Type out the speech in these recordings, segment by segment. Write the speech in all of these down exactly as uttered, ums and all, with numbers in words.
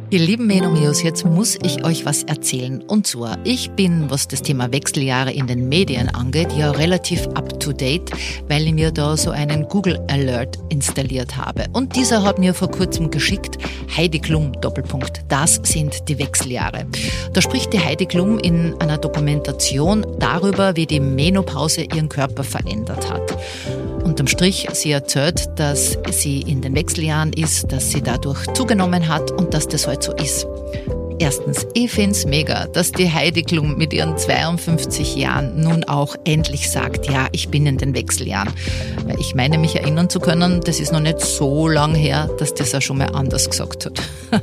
Ihr lieben Menomios, jetzt muss ich euch was erzählen. Und zwar, ich bin, was das Thema Wechseljahre in den Medien angeht, ja relativ up-to-date, weil ich mir da so einen Google Alert installiert habe. Und dieser hat mir vor kurzem geschickt, Heidi Klum, Doppelpunkt, das sind die Wechseljahre. Da spricht die Heidi Klum in einer Dokumentation darüber, wie die Menopause ihren Körper verändert hat. Unterm Strich, sie erzählt, dass sie in den Wechseljahren ist, dass sie dadurch zugenommen hat und dass das halt so ist. Erstens, ich find's mega, dass die Heidi Klum mit ihren zweiundfünfzig Jahren nun auch endlich sagt, ja, ich bin in den Wechseljahren. Weil ich meine, mich erinnern zu können, das ist noch nicht so lang her, dass das auch schon mal anders gesagt hat.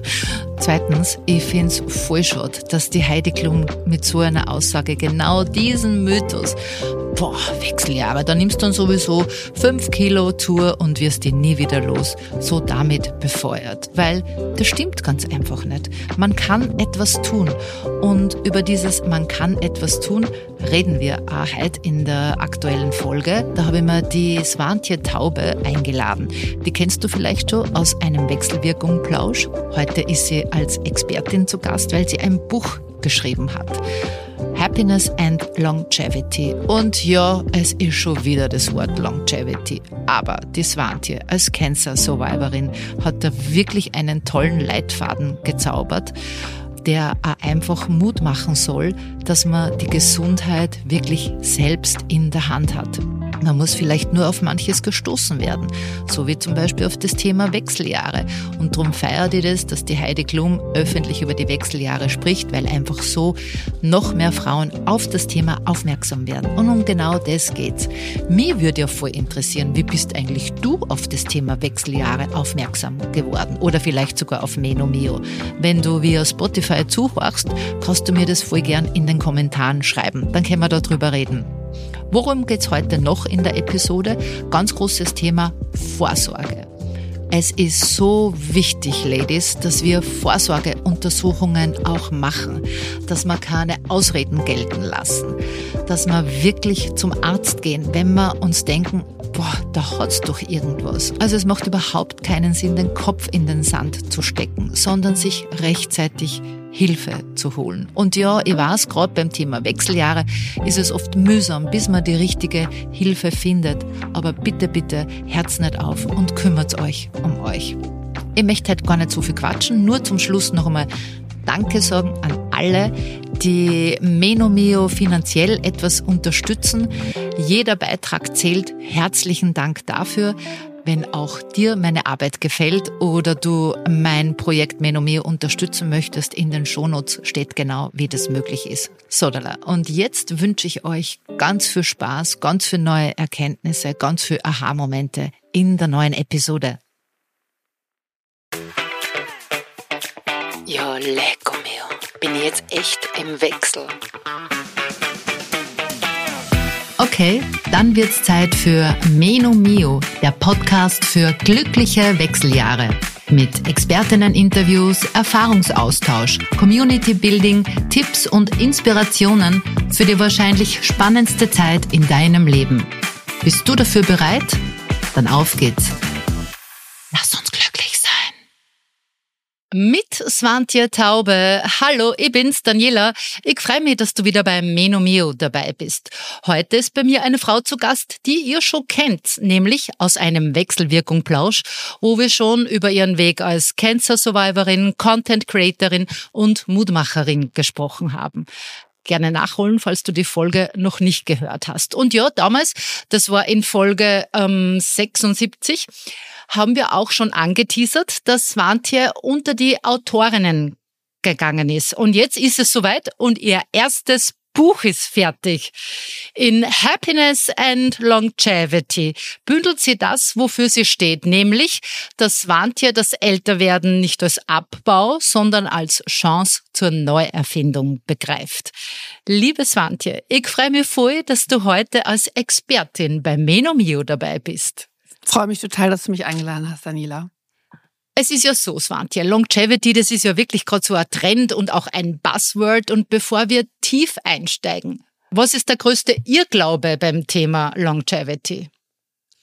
Zweitens, ich find's voll schade, dass die Heidi Klum mit so einer Aussage genau diesen Mythos, boah, Wechseljahre, da nimmst du dann sowieso fünf Kilo Tour und wirst die nie wieder los, so damit befeuert. Weil das stimmt ganz einfach nicht. Man kann etwas tun. Und über dieses Man kann etwas tun reden wir auch heute in der aktuellen Folge. Da habe ich mir die Swantje Taube eingeladen. Die kennst du vielleicht schon aus einem Wechselwirkung-Plausch. Heute ist sie als Expertin zu Gast, weil sie ein Buch geschrieben hat. Happiness and Longevity. Und ja, es ist schon wieder das Wort Longevity. Aber die Swantje als Cancer Survivorin hat da wirklich einen tollen Leitfaden gezaubert, der auch einfach Mut machen soll, dass man die Gesundheit wirklich selbst in der Hand hat. Man muss vielleicht nur auf manches gestoßen werden, so wie zum Beispiel auf das Thema Wechseljahre. Und darum feiert ich das, dass die Heidi Klum öffentlich über die Wechseljahre spricht, weil einfach so noch mehr Frauen auf das Thema aufmerksam werden. Und um genau das geht's. Mich würde ja voll interessieren, wie bist eigentlich du auf das Thema Wechseljahre aufmerksam geworden? Oder vielleicht sogar auf Menomio. Wenn du via Spotify zuhörst, kannst du mir das voll gern in den Kommentaren schreiben. Dann können wir darüber reden. Worum geht's heute noch in der Episode? Ganz großes Thema Vorsorge. Es ist so wichtig, Ladies, dass wir Vorsorgeuntersuchungen auch machen, dass wir keine Ausreden gelten lassen, dass wir wirklich zum Arzt gehen, wenn wir uns denken, boah, da hat's doch irgendwas. Also es macht überhaupt keinen Sinn, den Kopf in den Sand zu stecken, sondern sich rechtzeitig Hilfe zu holen. Und ja, ich weiß, gerade beim Thema Wechseljahre ist es oft mühsam, bis man die richtige Hilfe findet. Aber bitte, bitte, Herz nicht auf und kümmert euch um euch. Ich möchte heute gar nicht so viel quatschen, nur zum Schluss noch einmal Danke sagen an alle, die Menomio finanziell etwas unterstützen. Jeder Beitrag zählt. Herzlichen Dank dafür. Wenn auch dir meine Arbeit gefällt oder du mein Projekt Menomio unterstützen möchtest, in den Shownotes steht genau, wie das möglich ist. Sodala. Und jetzt wünsche ich euch ganz viel Spaß, ganz viel neue Erkenntnisse, ganz viel Aha-Momente in der neuen Episode. Ja, lecco mio. Bin ich jetzt echt im Wechsel. Okay, dann wird's Zeit für Menomio, der Podcast für glückliche Wechseljahre. Mit Expertinnen-Interviews, Erfahrungsaustausch, Community-Building, Tipps und Inspirationen für die wahrscheinlich spannendste Zeit in deinem Leben. Bist du dafür bereit? Dann auf geht's. Lass uns glücklich sein. Mit Swantje Taube. Hallo, ich bin's, Daniela. Ich freue mich, dass du wieder beim Menomio dabei bist. Heute ist bei mir eine Frau zu Gast, die ihr schon kennt, nämlich aus einem Wechselwirkung-Plausch, wo wir schon über ihren Weg als Cancer-Survivorin, Content-Creatorin und Mutmacherin gesprochen haben. Gerne nachholen, falls du die Folge noch nicht gehört hast. Und ja, damals, das war in Folge ähm, sechsundsiebzig, haben wir auch schon angeteasert, dass Swantje unter die Autorinnen gegangen ist. Und jetzt ist es soweit und ihr erstes Buch ist fertig. In Happiness and Longevity bündelt sie das, wofür sie steht, nämlich, dass Swantje das Älterwerden nicht als Abbau, sondern als Chance zur Neuerfindung begreift. Liebe Swantje, ich freue mich voll, dass du heute als Expertin bei Menomio dabei bist. Ich freue mich total, dass du mich eingeladen hast, Daniela. Es ist ja so, Swantje, Longevity, das ist ja wirklich gerade so ein Trend und auch ein Buzzword. Und bevor wir tief einsteigen, was ist der größte Irrglaube beim Thema Longevity?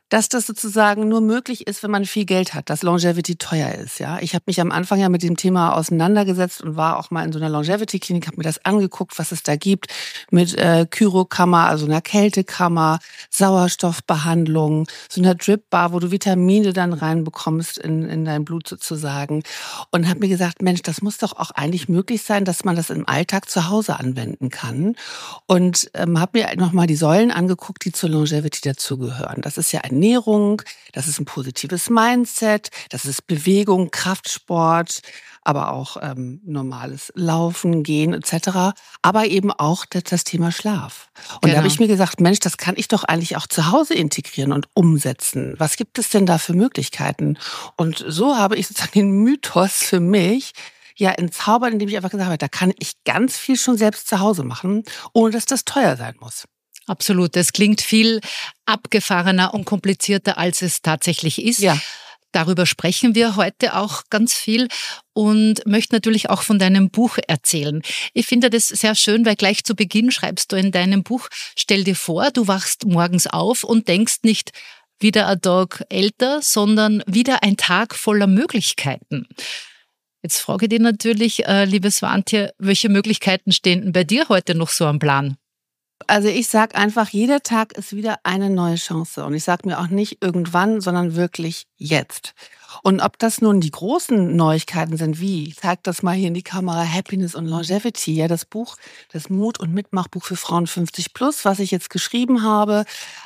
dass das sozusagen nur möglich ist, wenn man viel Geld hat, dass Longevity teuer ist. Ja, ich habe mich am Anfang ja mit dem Thema auseinandergesetzt und war auch mal in so einer Longevity-Klinik, habe mir das angeguckt, was es da gibt mit äh, Kyrokammer, also einer Kältekammer, Sauerstoffbehandlung, so einer Drip-Bar, wo du Vitamine dann reinbekommst in, in dein Blut sozusagen. Und habe mir gesagt, Mensch, das muss doch auch eigentlich möglich sein, dass man das im Alltag zu Hause anwenden kann. Und ähm, habe mir nochmal die Säulen angeguckt, die zur Longevity dazugehören. Das ist ja Ernährung, das ist ein positives Mindset, das ist Bewegung, Kraftsport, aber auch ähm, normales Laufen, Gehen et cetera. Aber eben auch das, das Thema Schlaf. Und Genau. da habe ich mir gesagt, Mensch, das kann ich doch eigentlich auch zu Hause integrieren und umsetzen. Was gibt es denn da für Möglichkeiten? Und so habe ich sozusagen den Mythos für mich ja entzaubert, indem ich einfach gesagt habe, da kann ich ganz viel schon selbst zu Hause machen, ohne dass das teuer sein muss. Absolut. Das klingt viel abgefahrener und komplizierter, als es tatsächlich ist. Ja. Darüber sprechen wir heute auch ganz viel und möchte natürlich auch von deinem Buch erzählen. Ich finde das sehr schön, weil gleich zu Beginn schreibst du in deinem Buch, stell dir vor, du wachst morgens auf und denkst nicht, wieder ein Tag älter, sondern wieder ein Tag voller Möglichkeiten. Jetzt frage ich dich natürlich, äh, liebe Swantje, welche Möglichkeiten stehen denn bei dir heute noch so am Plan? Also ich sage einfach, jeder Tag ist wieder eine neue Chance. Und ich sage mir auch nicht irgendwann, sondern wirklich jetzt. Und ob das nun die großen Neuigkeiten sind, wie, ich zeige das mal hier in die Kamera, Happiness und Longevity, ja, das Buch, das Mut- und Mitmachbuch für Frauen fünfzig plus, was ich jetzt geschrieben habe.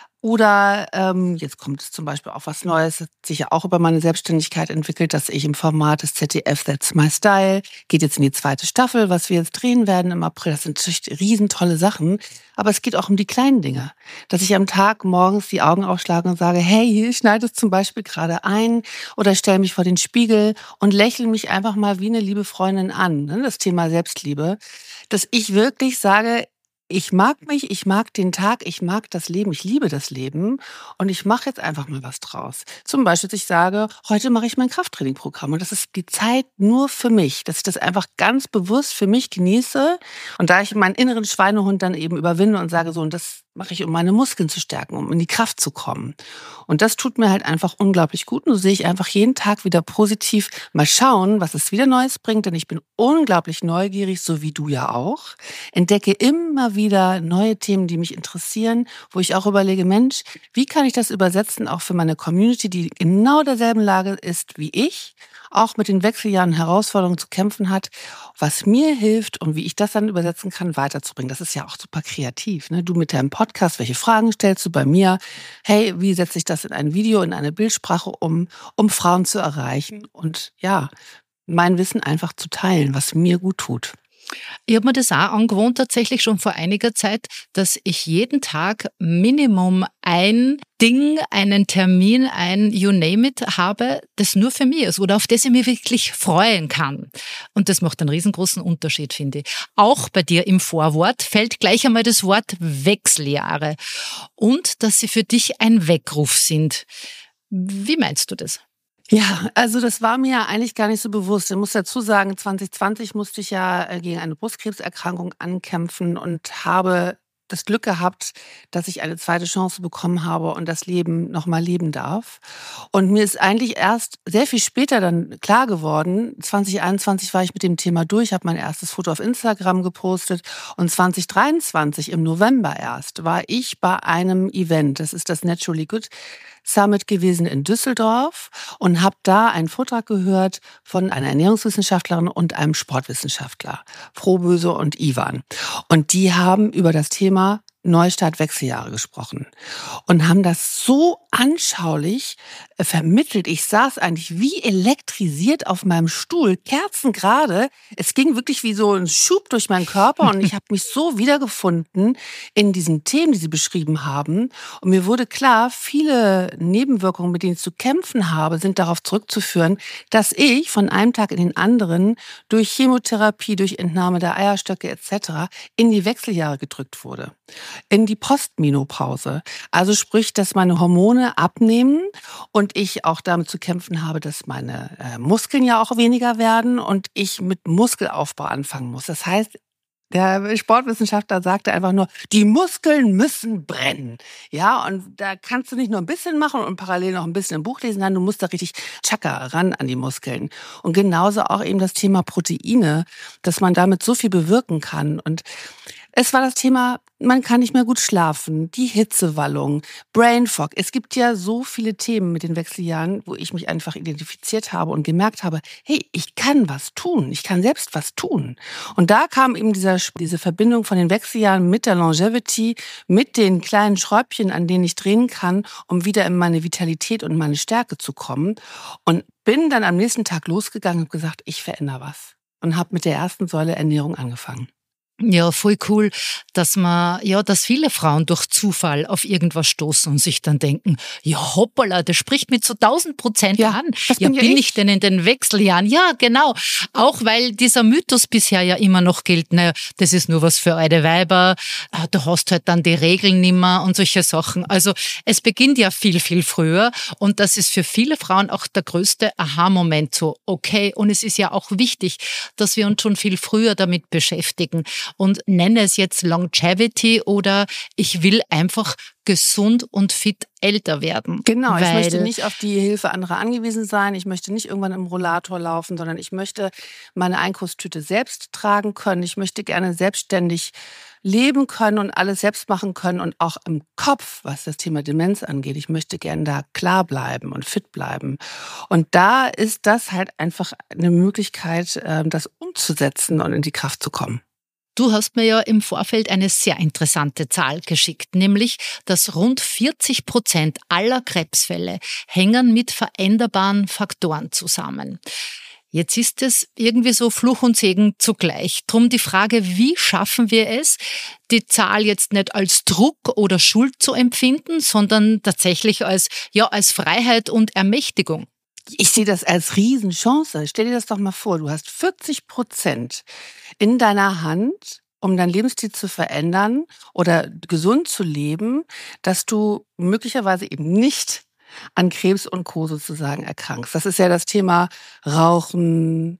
Oder ähm, jetzt kommt es zum Beispiel auch was Neues, hat sich ja auch über meine Selbstständigkeit entwickelt, dass ich im Format des Z D F That's My Style, geht jetzt in die zweite Staffel, was wir jetzt drehen werden im April. Das sind natürlich riesentolle Sachen, aber es geht auch um die kleinen Dinge. Dass ich am Tag morgens die Augen aufschlage und sage, hey, hier schneide es zum Beispiel gerade ein oder stelle mich vor den Spiegel und lächle mich einfach mal wie eine liebe Freundin an. Das Thema Selbstliebe, dass ich wirklich sage, ich mag mich, ich mag den Tag, ich mag das Leben, ich liebe das Leben und ich mache jetzt einfach mal was draus. Zum Beispiel, dass ich sage, heute mache ich mein Krafttrainingprogramm und das ist die Zeit nur für mich, dass ich das einfach ganz bewusst für mich genieße und da ich meinen inneren Schweinehund dann eben überwinde und sage so, und das mache ich, um meine Muskeln zu stärken, um in die Kraft zu kommen. Und das tut mir halt einfach unglaublich gut. Und so sehe ich einfach jeden Tag wieder positiv. Mal schauen, was es wieder Neues bringt, denn ich bin unglaublich neugierig, so wie du ja auch. Entdecke immer wieder neue Themen, die mich interessieren, wo ich auch überlege, Mensch, wie kann ich das übersetzen, auch für meine Community, die genau derselben Lage ist wie ich, auch mit den Wechseljahren Herausforderungen zu kämpfen hat, was mir hilft und wie ich das dann übersetzen kann, weiterzubringen. Das ist ja auch super kreativ. Ne? Du mit deinem Podcast, welche Fragen stellst du bei mir? Hey, wie setze ich das in ein Video, in eine Bildsprache um, um Frauen zu erreichen? Und ja, mein Wissen einfach zu teilen, was mir gut tut. Ich habe mir das auch angewohnt, tatsächlich schon vor einiger Zeit, dass ich jeden Tag Minimum ein Ding, einen Termin, ein You name it habe, das nur für mich ist oder auf das ich mich wirklich freuen kann. Und das macht einen riesengroßen Unterschied, finde ich. Auch bei dir im Vorwort fällt gleich einmal das Wort Wechseljahre und dass sie für dich ein Weckruf sind. Wie meinst du das? Ja, also das war mir ja eigentlich gar nicht so bewusst. Ich muss dazu sagen, zwanzig zwanzig musste ich ja gegen eine Brustkrebserkrankung ankämpfen und habe das Glück gehabt, dass ich eine zweite Chance bekommen habe und das Leben nochmal leben darf. Und mir ist eigentlich erst sehr viel später dann klar geworden, zwanzig einundzwanzig war ich mit dem Thema durch, habe mein erstes Foto auf Instagram gepostet und zwanzig dreiundzwanzig im November erst war ich bei einem Event, das ist das Naturally Good Summit gewesen in Düsseldorf und habe da einen Vortrag gehört von einer Ernährungswissenschaftlerin und einem Sportwissenschaftler, Frohböse und Ivan. Und die haben über das Thema Neustart Wechseljahre gesprochen und haben das so anschaulich äh, vermittelt. Ich saß eigentlich wie elektrisiert auf meinem Stuhl, kerzengerade. Es ging wirklich wie so ein Schub durch meinen Körper und ich habe mich so wiedergefunden in diesen Themen, die sie beschrieben haben. Und mir wurde klar, viele Nebenwirkungen, mit denen ich zu kämpfen habe, sind darauf zurückzuführen, dass ich von einem Tag in den anderen durch Chemotherapie, durch Entnahme der Eierstöcke et cetera in die Wechseljahre gedrückt wurde. In die Postmenopause. Also sprich, dass meine Hormone abnehmen und ich auch damit zu kämpfen habe, dass meine äh, Muskeln ja auch weniger werden und ich mit Muskelaufbau anfangen muss. Das heißt, Der Sportwissenschaftler sagte einfach nur, die Muskeln müssen brennen. Ja, und da kannst du nicht nur ein bisschen machen und parallel noch ein bisschen im Buch lesen, sondern du musst da richtig tschakka ran an die Muskeln. Und genauso auch eben das Thema Proteine, dass man damit so viel bewirken kann. Und es war das Thema, man kann nicht mehr gut schlafen, die Hitzewallung, Brain Fog. Es gibt ja so viele Themen mit den Wechseljahren, wo ich mich einfach identifiziert habe und gemerkt habe, hey, ich kann was tun, ich kann selbst was tun. Und da kam eben dieser, diese Verbindung von den Wechseljahren mit der Longevity, mit den kleinen Schräubchen, an denen ich drehen kann, um wieder in meine Vitalität und meine Stärke zu kommen. Und bin dann am nächsten Tag losgegangen und gesagt, ich verändere was. Und habe mit der ersten Säule Ernährung angefangen. Ja, voll cool, dass man, ja, dass viele Frauen durch Zufall auf irgendwas stoßen und sich dann denken, ja, hoppala, das spricht mich zu tausend Prozent Ja, an. das Ja, bin ja bin ich. ich denn in den Wechseljahren? Ja, genau. Auch weil dieser Mythos bisher ja immer noch gilt, naja, das ist nur was für alte Weiber, ah, du hast halt dann die Regeln nimmer und solche Sachen. Also es beginnt ja viel, viel früher und das ist für viele Frauen auch der größte Aha-Moment so, okay, und es ist ja auch wichtig, dass wir uns schon viel früher damit beschäftigen. Und nenne es jetzt Longevity oder ich will einfach gesund und fit älter werden. Genau, ich weil, möchte nicht auf die Hilfe anderer angewiesen sein. Ich möchte nicht irgendwann im Rollator laufen, sondern ich möchte meine Einkaufstüte selbst tragen können. Ich möchte gerne selbstständig leben können und alles selbst machen können und auch im Kopf, was das Thema Demenz angeht. Ich möchte gerne da klar bleiben und fit bleiben. Und da ist das halt einfach eine Möglichkeit, das umzusetzen und in die Kraft zu kommen. Du hast mir ja im Vorfeld eine sehr interessante Zahl geschickt, nämlich, dass rund vierzig Prozent aller Krebsfälle hängen mit veränderbaren Faktoren zusammen. Jetzt ist es irgendwie so Fluch und Segen zugleich. Drum die Frage, wie schaffen wir es, die Zahl jetzt nicht als Druck oder Schuld zu empfinden, sondern tatsächlich als, ja, als Freiheit und Ermächtigung? Ich sehe das als Riesenchance. Stell dir das doch mal vor, du hast vierzig Prozent in deiner Hand, um deinen Lebensstil zu verändern oder gesund zu leben, dass du möglicherweise eben nicht an Krebs und Co. sozusagen erkrankst. Das ist ja das Thema Rauchen,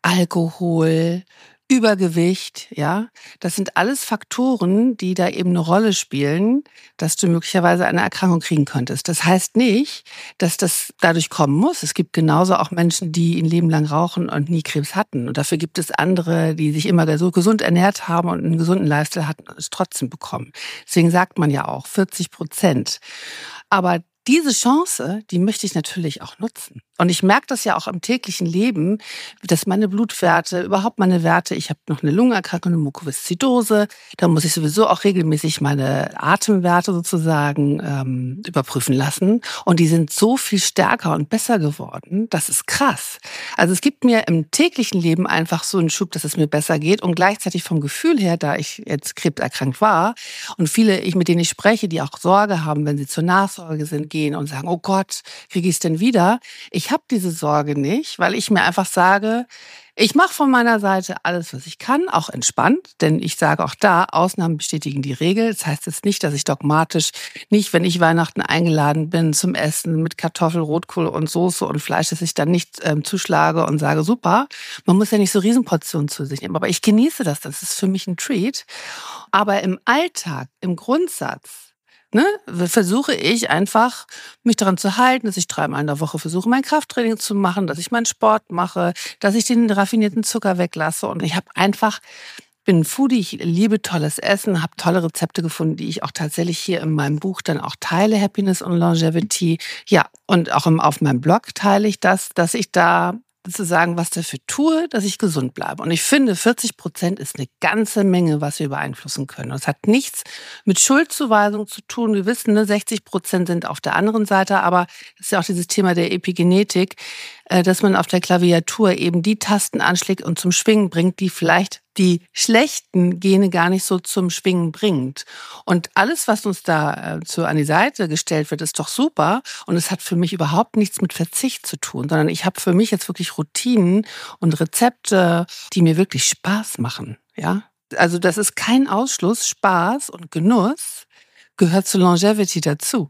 Alkohol, Übergewicht, ja. Das sind alles Faktoren, die da eben eine Rolle spielen, dass du möglicherweise eine Erkrankung kriegen könntest. Das heißt nicht, dass das dadurch kommen muss. Es gibt genauso auch Menschen, die ein Leben lang rauchen und nie Krebs hatten. Und dafür gibt es andere, die sich immer so gesund ernährt haben und einen gesunden Lifestyle hatten und es trotzdem bekommen. Deswegen sagt man ja auch vierzig Prozent. Aber diese Chance, die möchte ich natürlich auch nutzen. Und ich merke das ja auch im täglichen Leben, dass meine Blutwerte, überhaupt meine Werte, ich habe noch eine Lungenerkrankung, eine Mukoviszidose, da muss ich sowieso auch regelmäßig meine Atemwerte sozusagen ähm, überprüfen lassen. Und die sind so viel stärker und besser geworden, das ist krass. Also es gibt mir im täglichen Leben einfach so einen Schub, dass es mir besser geht. Und gleichzeitig vom Gefühl her, da ich jetzt krebserkrankt war und viele, ich mit denen ich spreche, die auch Sorge haben, wenn sie zur Nachsorge sind, gehen und sagen, oh Gott, kriege ich es denn wieder? Ich habe diese Sorge nicht, weil ich mir einfach sage, ich mache von meiner Seite alles, was ich kann, auch entspannt, denn ich sage auch da, Ausnahmen bestätigen die Regel. Das heißt jetzt nicht, dass ich dogmatisch nicht, wenn ich Weihnachten eingeladen bin zum Essen mit Kartoffel, Rotkohl und Soße und Fleisch, dass ich dann nicht ähm, zuschlage und sage, super, man muss ja nicht so Riesenportionen zu sich nehmen. Aber ich genieße das, das ist für mich ein Treat. Aber im Alltag, im Grundsatz, Ne, versuche ich einfach, mich daran zu halten, dass ich dreimal in der Woche versuche, mein Krafttraining zu machen, dass ich meinen Sport mache, dass ich den raffinierten Zucker weglasse. Und ich habe einfach, bin ein Foodie, ich liebe tolles Essen, habe tolle Rezepte gefunden, die ich auch tatsächlich hier in meinem Buch dann auch teile, Happiness und Longevity. Ja, und auch im, auf meinem Blog teile ich das, dass ich da sozusagen was dafür tue, dass ich gesund bleibe. Und ich finde, vierzig Prozent ist eine ganze Menge, was wir beeinflussen können. Und es hat nichts mit Schuldzuweisung zu tun. Wir wissen, ne, sechzig Prozent sind auf der anderen Seite, aber das ist ja auch dieses Thema der Epigenetik, dass man auf der Klaviatur eben die Tasten anschlägt und zum Schwingen bringt, die vielleicht die schlechten Gene gar nicht so zum Schwingen bringt. Und alles, was uns da so an die Seite gestellt wird, ist doch super. Und es hat für mich überhaupt nichts mit Verzicht zu tun, sondern ich habe für mich jetzt wirklich Routinen und Rezepte, die mir wirklich Spaß machen. Ja, also das ist kein Ausschluss. Spaß und Genuss gehört zu Longevity dazu.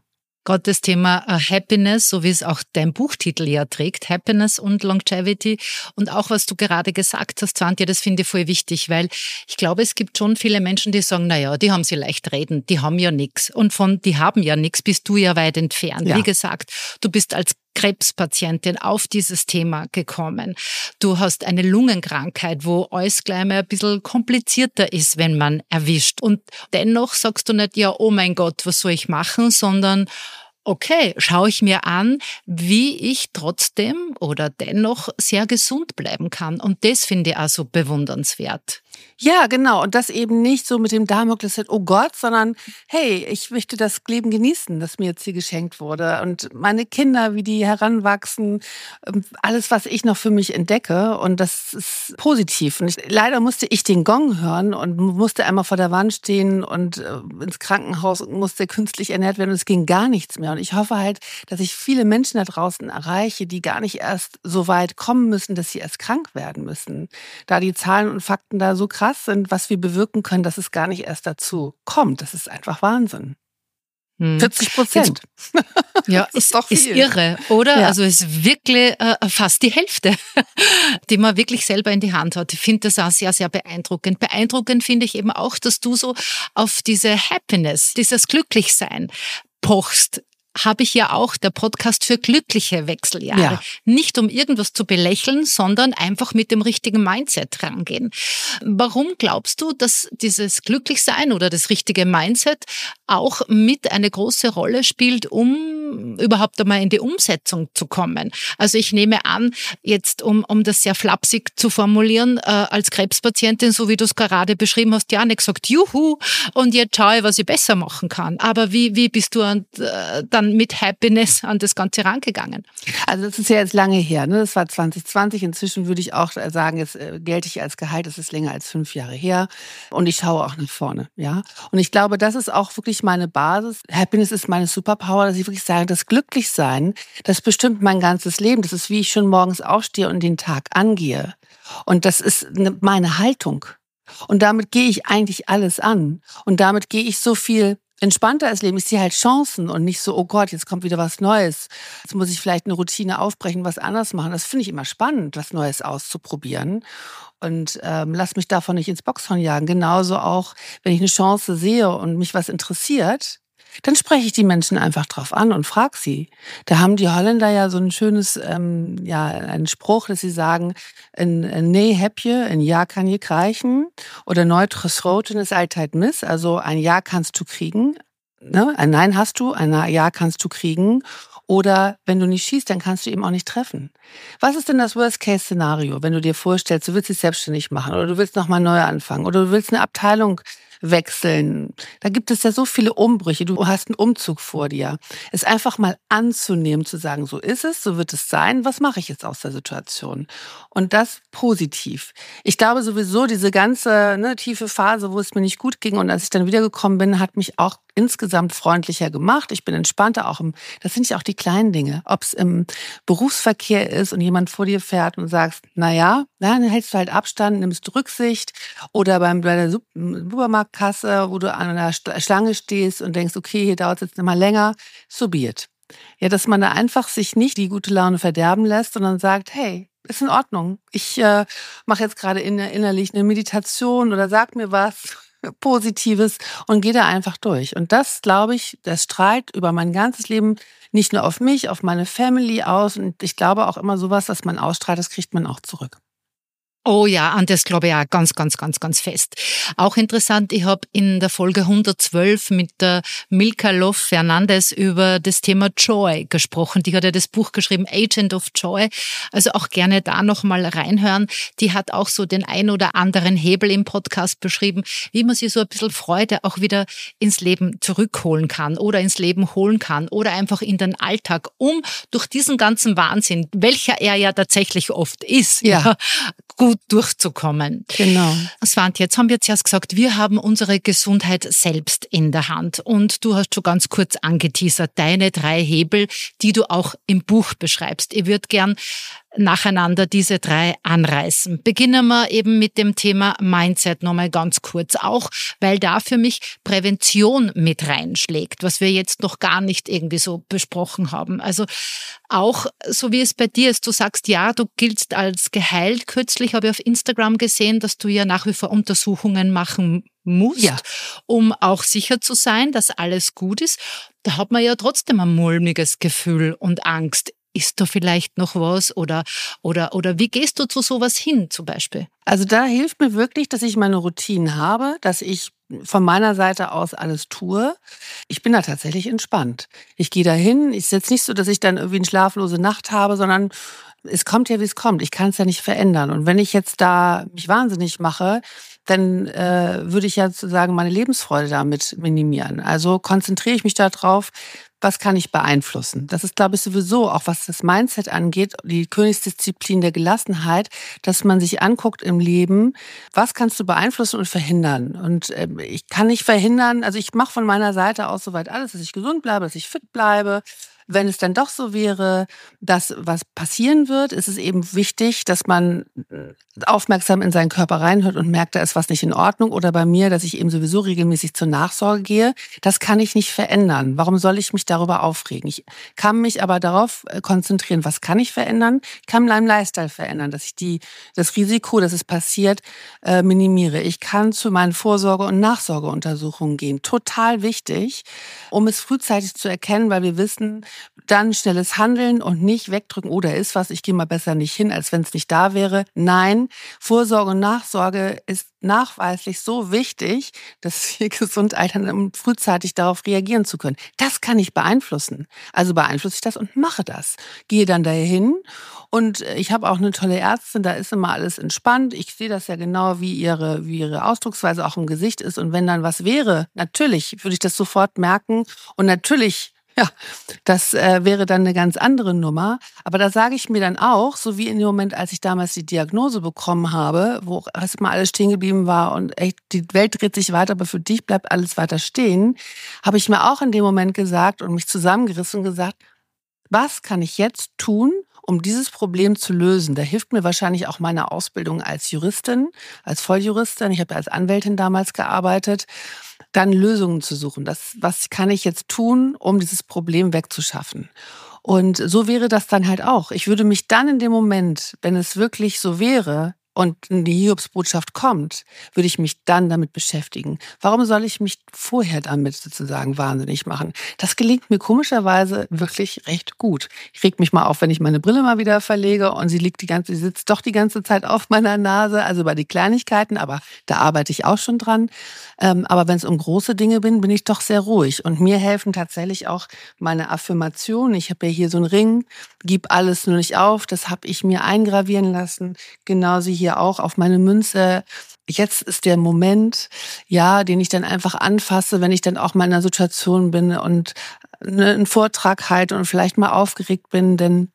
Gerade das Thema äh, Happiness, so wie es auch dein Buchtitel ja trägt, Happiness und Longevity. Und auch, was du gerade gesagt hast, Swantje, das finde ich voll wichtig, weil ich glaube, es gibt schon viele Menschen, die sagen, na ja, die haben sie leicht reden, die haben ja nichts. Und von die haben ja nichts bist du ja weit entfernt. Ja. Wie gesagt, du bist als Krebspatientin auf dieses Thema gekommen. Du hast eine Lungenkrankheit, wo alles gleich mal ein bisschen komplizierter ist, wenn man erwischt. Und dennoch sagst du nicht, ja, oh mein Gott, was soll ich machen, sondern okay, schaue ich mir an, wie ich trotzdem oder dennoch sehr gesund bleiben kann. Und das finde ich auch so bewundernswert. Ja, genau. Und das eben nicht so mit dem Damoklesschwert, oh Gott, sondern hey, ich möchte das Leben genießen, das mir jetzt hier geschenkt wurde. Und meine Kinder, wie die heranwachsen, alles, was ich noch für mich entdecke. Und das ist positiv. Und ich, leider musste ich den Gong hören und musste einmal vor der Wand stehen und äh, ins Krankenhaus und musste künstlich ernährt werden. Und es ging gar nichts mehr. Und ich hoffe halt, dass ich viele Menschen da draußen erreiche, die gar nicht erst so weit kommen müssen, dass sie erst krank werden müssen. Da die Zahlen und Fakten da so krass sind, was wir bewirken können, dass es gar nicht erst dazu kommt. Das ist einfach Wahnsinn. Hm. vierzig Prozent. Ja, das ist, ist doch viel. Ist irre, oder? Ja. Also es ist wirklich äh, fast die Hälfte, die man wirklich selber in die Hand hat. Ich finde das auch sehr, sehr beeindruckend. Beeindruckend finde ich eben auch, dass du so auf diese Happiness, dieses Glücklichsein pochst. Habe ich ja auch der Podcast für glückliche Wechseljahre. Ja. Nicht um irgendwas zu belächeln, sondern einfach mit dem richtigen Mindset rangehen. Warum glaubst du, dass dieses Glücklichsein oder das richtige Mindset auch mit eine große Rolle spielt, um überhaupt einmal in die Umsetzung zu kommen? Also ich nehme an, jetzt um, um das sehr flapsig zu formulieren, äh, als Krebspatientin, so wie du es gerade beschrieben hast, ja nicht gesagt, juhu, und jetzt schaue ich, was ich besser machen kann. Aber wie, wie bist du an, äh, dann mit Happiness an das Ganze rangegangen? Also das ist ja jetzt lange her, ne? Das war zwanzig zwanzig. Inzwischen würde ich auch sagen, jetzt äh, gelte ich als Gehalt, das ist länger als fünf Jahre her. Und ich schaue auch nach vorne, ja. Und ich glaube, das ist auch wirklich meine Basis. Happiness ist meine Superpower, dass ich wirklich sage, das Glücklichsein, das bestimmt mein ganzes Leben. Das ist, wie ich schon morgens aufstehe und den Tag angehe. Und das ist meine Haltung. Und damit gehe ich eigentlich alles an. Und damit gehe ich so viel entspannter als Leben. Ich sehe halt Chancen und nicht so, oh Gott, jetzt kommt wieder was Neues. Jetzt muss ich vielleicht eine Routine aufbrechen, was anders machen. Das finde ich immer spannend, was Neues auszuprobieren. Und ähm, lass mich davon nicht ins Boxhorn jagen. Genauso auch, wenn ich eine Chance sehe und mich was interessiert, dann spreche ich die Menschen einfach drauf an und frage sie. Da haben die Holländer ja so ein schönes, ähm, ja, einen Spruch, dass sie sagen, ein, ein Nee heb je, ein Ja kann je krijgen oder nooit geschoten ist altijd mis. Also ein Ja kannst du kriegen, ne? Ein Nein hast du, ein Ja kannst du kriegen. Oder wenn du nicht schießt, dann kannst du eben auch nicht treffen. Was ist denn das Worst-Case-Szenario, wenn du dir vorstellst, du willst dich selbstständig machen oder du willst nochmal neu anfangen oder du willst eine Abteilung wechseln. Da gibt es ja so viele Umbrüche. Du hast einen Umzug vor dir. Es einfach mal anzunehmen, zu sagen, so ist es, so wird es sein. Was mache ich jetzt aus der Situation? Und das positiv. Ich glaube sowieso, diese ganze ne, tiefe Phase, wo es mir nicht gut ging und als ich dann wiedergekommen bin, hat mich auch insgesamt freundlicher gemacht. Ich bin entspannter auch im, das sind ja auch die kleinen Dinge. Ob es im Berufsverkehr ist und jemand vor dir fährt und sagst, na ja, dann hältst du halt Abstand, nimmst Rücksicht oder beim, bei der Supermarktkasse, wo du an einer Schlange stehst und denkst, okay, hier dauert es jetzt noch mal länger, so be it. Ja, dass man da einfach sich nicht die gute Laune verderben lässt, sondern sagt, hey, ist in Ordnung. Ich äh, mache jetzt gerade inner, innerlich eine Meditation oder sag mir was Positives und gehe da einfach durch. Und das, glaube ich, das strahlt über mein ganzes Leben nicht nur auf mich, auf meine Family aus. Und ich glaube auch immer sowas, was man ausstrahlt, das kriegt man auch zurück. Oh ja, an das glaube ich auch ganz, ganz, ganz, ganz fest. Auch interessant, ich habe in der Folge hundertzwölf mit der Milka Love Fernandes über das Thema Joy gesprochen. Die hat ja das Buch geschrieben, Agent of Joy. Also auch gerne da nochmal reinhören. Die hat auch so den ein oder anderen Hebel im Podcast beschrieben, wie man sich so ein bisschen Freude auch wieder ins Leben zurückholen kann oder ins Leben holen kann oder einfach in den Alltag, um durch diesen ganzen Wahnsinn, welcher er ja tatsächlich oft ist, ja. Ja, gut durchzukommen. Genau. Swantje, jetzt haben wir zuerst gesagt, wir haben unsere Gesundheit selbst in der Hand. Und du hast schon ganz kurz angeteasert, deine drei Hebel, die du auch im Buch beschreibst. Ich würde gern nacheinander diese drei anreißen. Beginnen wir eben mit dem Thema Mindset nochmal ganz kurz, auch weil da für mich Prävention mit reinschlägt, was wir jetzt noch gar nicht irgendwie so besprochen haben. Also auch so wie es bei dir ist, du sagst, ja, du giltst als geheilt. Kürzlich habe ich auf Instagram gesehen, dass du ja nach wie vor Untersuchungen machen musst, ja, um auch sicher zu sein, dass alles gut ist. Da hat man ja trotzdem ein mulmiges Gefühl und Angst. Ist da vielleicht noch was oder, oder, oder wie gehst du zu sowas hin zum Beispiel? Also da hilft mir wirklich, dass ich meine Routinen habe, dass ich von meiner Seite aus alles tue. Ich bin da tatsächlich entspannt. Ich gehe da hin. Es ist jetzt nicht so, dass ich dann irgendwie eine schlaflose Nacht habe, sondern es kommt ja, wie es kommt. Ich kann es ja nicht verändern. Und wenn ich jetzt da mich wahnsinnig mache, dann äh, würde ich ja sozusagen meine Lebensfreude damit minimieren. Also konzentriere ich mich darauf, was kann ich beeinflussen? Das ist, glaube ich, sowieso, auch was das Mindset angeht, die Königsdisziplin der Gelassenheit, dass man sich anguckt im Leben, was kannst du beeinflussen und verhindern? Und äh, ich kann nicht verhindern, also ich mache von meiner Seite aus soweit alles, dass ich gesund bleibe, dass ich fit bleibe. Wenn es dann doch so wäre, dass was passieren wird, ist es eben wichtig, dass man aufmerksam in seinen Körper reinhört und merkt, da ist was nicht in Ordnung. Oder bei mir, dass ich eben sowieso regelmäßig zur Nachsorge gehe. Das kann ich nicht verändern. Warum soll ich mich darüber aufregen? Ich kann mich aber darauf konzentrieren, was kann ich verändern? Ich kann meinen Lifestyle verändern, dass ich die, das Risiko, dass es passiert, äh, minimiere. Ich kann zu meinen Vorsorge- und Nachsorgeuntersuchungen gehen. Total wichtig, um es frühzeitig zu erkennen, weil wir wissen, dann schnelles Handeln und nicht wegdrücken, oh, da ist was, ich gehe mal besser nicht hin, als wenn es nicht da wäre. Nein, Vorsorge und Nachsorge ist nachweislich so wichtig, dass wir gesund altern, um frühzeitig darauf reagieren zu können. Das kann ich beeinflussen. Also beeinflusse ich das und mache das. Gehe dann dahin und ich habe auch eine tolle Ärztin, da ist immer alles entspannt. Ich sehe das ja genau, wie ihre, wie ihre Ausdrucksweise auch im Gesicht ist. Und wenn dann was wäre, natürlich würde ich das sofort merken und natürlich, ja, das äh, wäre dann eine ganz andere Nummer. Aber da sage ich mir dann auch, so wie in dem Moment, als ich damals die Diagnose bekommen habe, wo erstmal alles stehen geblieben war und echt, die Welt dreht sich weiter, aber für dich bleibt alles weiter stehen, habe ich mir auch in dem Moment gesagt und mich zusammengerissen und gesagt, was kann ich jetzt tun, um dieses Problem zu lösen? Da hilft mir wahrscheinlich auch meine Ausbildung als Juristin, als Volljuristin. Ich habe ja als Anwältin damals gearbeitet. Dann Lösungen zu suchen. Das, was kann ich jetzt tun, um dieses Problem wegzuschaffen? Und so wäre das dann halt auch. Ich würde mich dann in dem Moment, wenn es wirklich so wäre und die Hiobsbotschaft kommt, würde ich mich dann damit beschäftigen. Warum soll ich mich vorher damit sozusagen wahnsinnig machen? Das gelingt mir komischerweise wirklich recht gut. Ich reg mich mal auf, wenn ich meine Brille mal wieder verlege und sie liegt die ganze, sie sitzt doch die ganze Zeit auf meiner Nase, also bei den Kleinigkeiten, aber da arbeite ich auch schon dran. Aber wenn es um große Dinge bin, bin ich doch sehr ruhig. Und mir helfen tatsächlich auch meine Affirmationen. Ich habe ja hier so einen Ring, gib alles nur nicht auf. Das habe ich mir eingravieren lassen. Genauso hier auch auf meine Münze. Jetzt ist der Moment, ja, den ich dann einfach anfasse, wenn ich dann auch mal in einer Situation bin und einen Vortrag halte und vielleicht mal aufgeregt bin, denn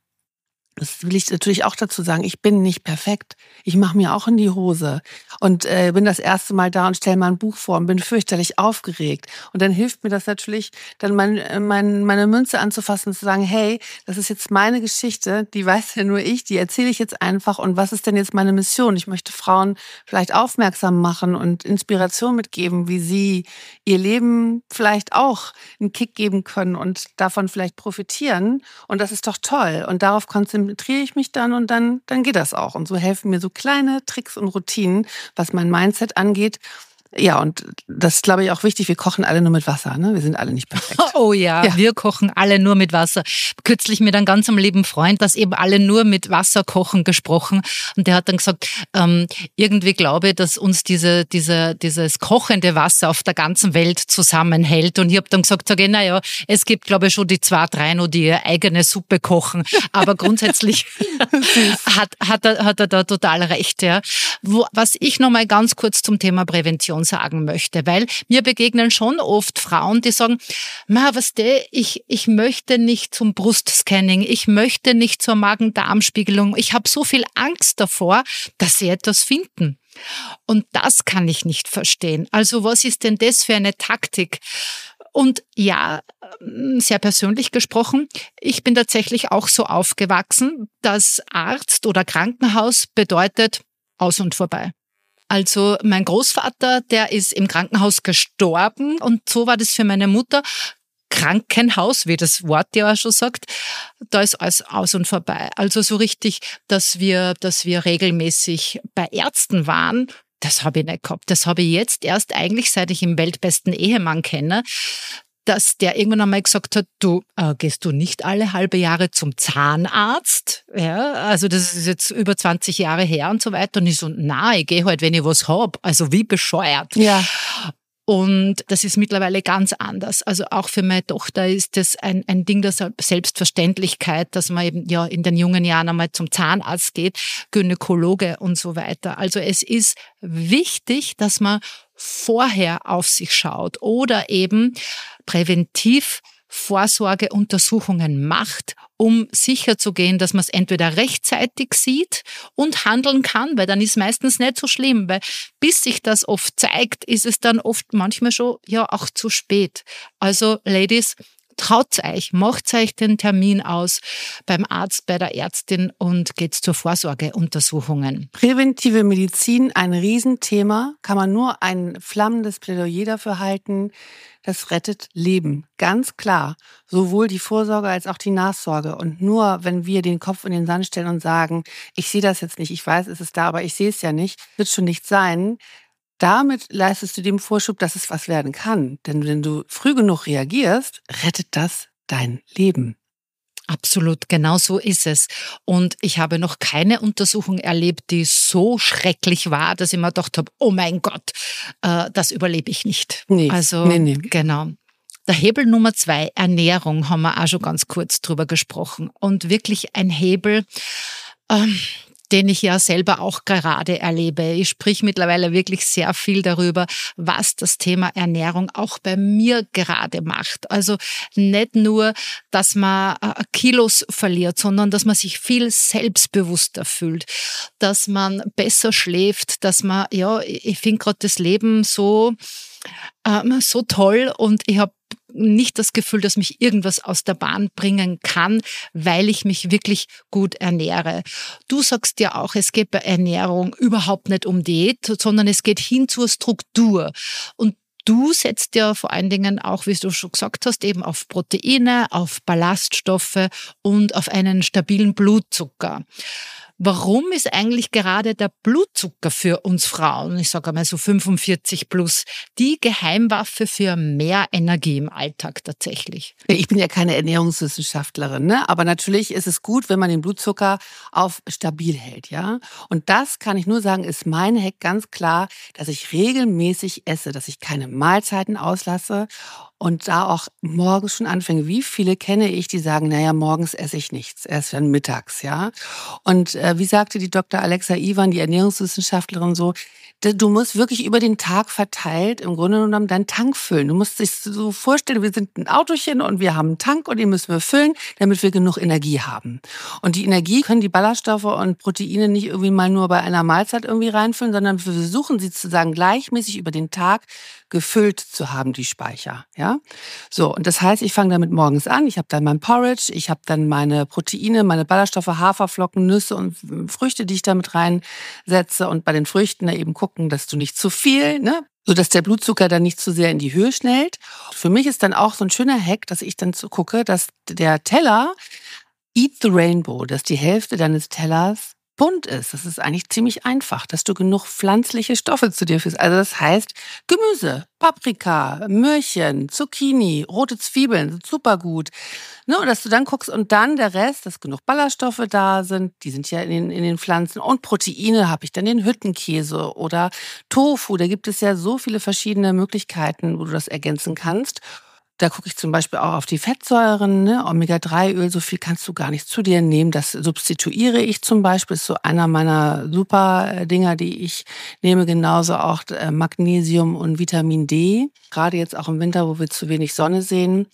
das will ich natürlich auch dazu sagen, ich bin nicht perfekt. Ich mache mir auch in die Hose und äh, bin das erste Mal da und stelle mal ein Buch vor und bin fürchterlich aufgeregt. Und dann hilft mir das natürlich, dann mein, mein, meine Münze anzufassen und zu sagen, hey, das ist jetzt meine Geschichte, die weiß ja nur ich, die erzähle ich jetzt einfach. Und was ist denn jetzt meine Mission? Ich möchte Frauen vielleicht aufmerksam machen und Inspiration mitgeben, wie sie ihr Leben vielleicht auch einen Kick geben können und davon vielleicht profitieren. Und das ist doch toll. Und darauf konzentriere ich mich dann und dann, dann geht das auch. Und so helfen mir so kleine Tricks und Routinen, was mein Mindset angeht. Ja, und das ist, glaube ich, auch wichtig. Wir kochen alle nur mit Wasser, ne? Wir sind alle nicht perfekt. Oh ja, ja, wir kochen alle nur mit Wasser. Kürzlich mit einem ganz am lieben Freund, dass eben alle nur mit Wasser kochen, gesprochen. Und der hat dann gesagt, ähm, irgendwie glaube ich, dass uns diese, diese, dieses kochende Wasser auf der ganzen Welt zusammenhält. Und ich habe dann gesagt, sage ich, naja, es gibt, glaube ich, schon die zwei, drei noch, die ihre eigene Suppe kochen. Aber grundsätzlich hat, hat, er, hat er da total recht. Ja. Wo, was ich noch mal ganz kurz zum Thema Prävention sagen möchte, weil mir begegnen schon oft Frauen, die sagen, ma, was de, ich, ich möchte nicht zum Brustscanning, ich möchte nicht zur Magen-Darm-Spiegelung, ich habe so viel Angst davor, dass sie etwas finden. Und das kann ich nicht verstehen. Also was ist denn das für eine Taktik? Und ja, sehr persönlich gesprochen, ich bin tatsächlich auch so aufgewachsen, dass Arzt oder Krankenhaus bedeutet aus und vorbei. Also mein Großvater, der ist im Krankenhaus gestorben und so war das für meine Mutter. Krankenhaus, wie das Wort ja auch schon sagt, da ist alles aus und vorbei. Also so richtig, dass wir, dass wir regelmäßig bei Ärzten waren, das habe ich nicht gehabt. Das habe ich jetzt erst eigentlich, seit ich im weltbesten Ehemann kenne, dass der irgendwann einmal gesagt hat, du, äh, gehst du nicht alle halbe Jahre zum Zahnarzt? Ja, also das ist jetzt über zwanzig Jahre her und so weiter. Und ich so, na, ich gehe halt, wenn ich was hab. Also wie bescheuert. Ja. Und das ist mittlerweile ganz anders. Also auch für meine Tochter ist das ein, ein Ding der Selbstverständlichkeit, dass man eben ja in den jungen Jahren einmal zum Zahnarzt geht, Gynäkologe und so weiter. Also es ist wichtig, dass man vorher auf sich schaut oder eben präventiv Vorsorgeuntersuchungen macht, um sicherzugehen, dass man es entweder rechtzeitig sieht und handeln kann, weil dann ist meistens nicht so schlimm, weil bis sich das oft zeigt, ist es dann oft manchmal schon ja auch zu spät. Also Ladies, traut euch, macht euch den Termin aus beim Arzt, bei der Ärztin und geht zur Vorsorgeuntersuchungen. Präventive Medizin, ein Riesenthema, kann man nur ein flammendes Plädoyer dafür halten. Das rettet Leben, ganz klar. Sowohl die Vorsorge als auch die Nachsorge. Und nur wenn wir den Kopf in den Sand stellen und sagen, ich sehe das jetzt nicht, ich weiß, es ist da, aber ich sehe es ja nicht, wird schon nicht sein. Damit leistest du dem Vorschub, dass es was werden kann. Denn wenn du früh genug reagierst, rettet das dein Leben. Absolut, genau so ist es. Und ich habe noch keine Untersuchung erlebt, die so schrecklich war, dass ich mir gedacht habe, oh mein Gott, äh, das überlebe ich nicht. Nee, also nee, nee. Genau. Der Hebel Nummer zwei, Ernährung, haben wir auch schon ganz kurz drüber gesprochen. Und wirklich ein Hebel, ähm, den ich ja selber auch gerade erlebe. Ich sprich mittlerweile wirklich sehr viel darüber, was das Thema Ernährung auch bei mir gerade macht. Also nicht nur, dass man Kilos verliert, sondern dass man sich viel selbstbewusster fühlt, dass man besser schläft, dass man, ja, ich finde gerade das Leben so, ähm, so toll und ich habe nicht das Gefühl, dass mich irgendwas aus der Bahn bringen kann, weil ich mich wirklich gut ernähre. Du sagst ja auch, es geht bei Ernährung überhaupt nicht um Diät, sondern es geht hin zur Struktur. Und du setzt ja vor allen Dingen auch, wie du schon gesagt hast, eben auf Proteine, auf Ballaststoffe und auf einen stabilen Blutzucker. Warum ist eigentlich gerade der Blutzucker für uns Frauen, ich sage einmal so fünfundvierzig plus, die Geheimwaffe für mehr Energie im Alltag tatsächlich? Ich bin ja keine Ernährungswissenschaftlerin, ne? Aber natürlich ist es gut, wenn man den Blutzucker auf stabil hält, ja. Und das kann ich nur sagen, ist mein Hack ganz klar, dass ich regelmäßig esse, dass ich keine Mahlzeiten auslasse und da auch morgens schon anfange. Wie viele kenne ich, die sagen, naja, morgens esse ich nichts, erst dann mittags, ja. Und äh, wie sagte die Doktor Alexa Iwan, die Ernährungswissenschaftlerin, so, du musst wirklich über den Tag verteilt im Grunde genommen deinen Tank füllen. Du musst dich so vorstellen, wir sind ein Autochen und wir haben einen Tank und den müssen wir füllen, damit wir genug Energie haben. Und die Energie können die Ballaststoffe und Proteine nicht irgendwie mal nur bei einer Mahlzeit irgendwie reinfüllen, sondern wir versuchen sie sozusagen gleichmäßig über den Tag gefüllt zu haben, die Speicher. Ja, so, und das heißt, ich fange damit morgens an, ich habe dann mein Porridge, ich habe dann meine Proteine, meine Ballaststoffe, Haferflocken, Nüsse und Früchte, die ich damit reinsetze und bei den Früchten da eben gucken, dass du nicht zu viel, ne, so dass der Blutzucker dann nicht zu sehr in die Höhe schnellt. Für mich ist dann auch so ein schöner Hack, dass ich dann so gucke, dass der Teller Eat the Rainbow, dass die Hälfte deines Tellers bunt ist. Das ist eigentlich ziemlich einfach, dass du genug pflanzliche Stoffe zu dir führst. Also das heißt Gemüse, Paprika, Möhrchen, Zucchini, rote Zwiebeln, super gut. Ne, und dass du dann guckst und dann der Rest, dass genug Ballaststoffe da sind, die sind ja in den, in den Pflanzen und Proteine habe ich dann den Hüttenkäse oder Tofu. Da gibt es ja so viele verschiedene Möglichkeiten, wo du das ergänzen kannst. Da gucke ich zum Beispiel auch auf die Fettsäuren, ne? Omega drei Öl, so viel kannst du gar nicht zu dir nehmen. Das substituiere ich zum Beispiel, ist so einer meiner super Dinger, die ich nehme. Genauso auch Magnesium und Vitamin D. Gerade jetzt auch im Winter, wo wir zu wenig Sonne sehen.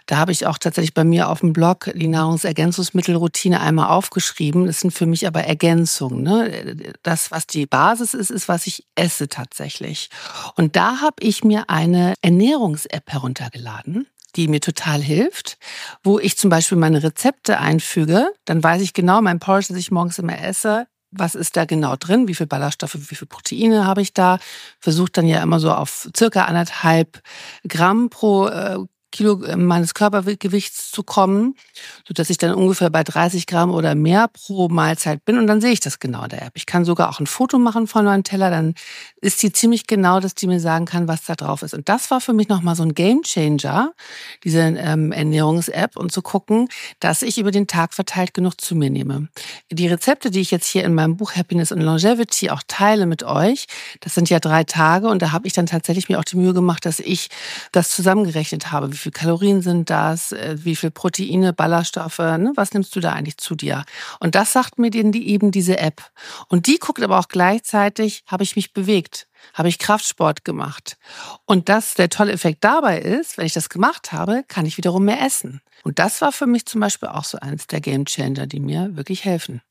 Da habe ich auch tatsächlich bei mir auf dem Blog die Nahrungsergänzungsmittelroutine einmal aufgeschrieben. Das sind für mich aber Ergänzungen. Ne? Das, was die Basis ist, ist, was ich esse tatsächlich. Und da habe ich mir eine Ernährungs-App heruntergeladen, die mir total hilft, wo ich zum Beispiel meine Rezepte einfüge. Dann weiß ich genau, mein Porridge, das ich morgens immer esse, was ist da genau drin, wie viel Ballaststoffe, wie viel Proteine habe ich da. Versuche dann ja immer so auf circa anderthalb Gramm pro äh, Kilo meines Körpergewichts zu kommen, sodass ich dann ungefähr bei dreißig Gramm oder mehr pro Mahlzeit bin. Und dann sehe ich das genau in der App. Ich kann sogar auch ein Foto machen von meinem Teller. Dann ist die ziemlich genau, dass die mir sagen kann, was da drauf ist. Und das war für mich nochmal so ein Gamechanger, diese ähm, Ernährungs-App, und zu gucken, dass ich über den Tag verteilt genug zu mir nehme. Die Rezepte, die ich jetzt hier in meinem Buch Happiness and Longevity auch teile mit euch, das sind ja drei Tage. Und da habe ich dann tatsächlich mir auch die Mühe gemacht, dass ich das zusammengerechnet habe. Wie viel Kalorien sind das? Wie viel Proteine, Ballaststoffe? Ne? Was nimmst du da eigentlich zu dir? Und das sagt mir die, eben diese App. Und die guckt aber auch gleichzeitig, habe ich mich bewegt? Habe ich Kraftsport gemacht? Und das, der tolle Effekt dabei ist, wenn ich das gemacht habe, kann ich wiederum mehr essen. Und das war für mich zum Beispiel auch so eins der Gamechanger, die mir wirklich helfen.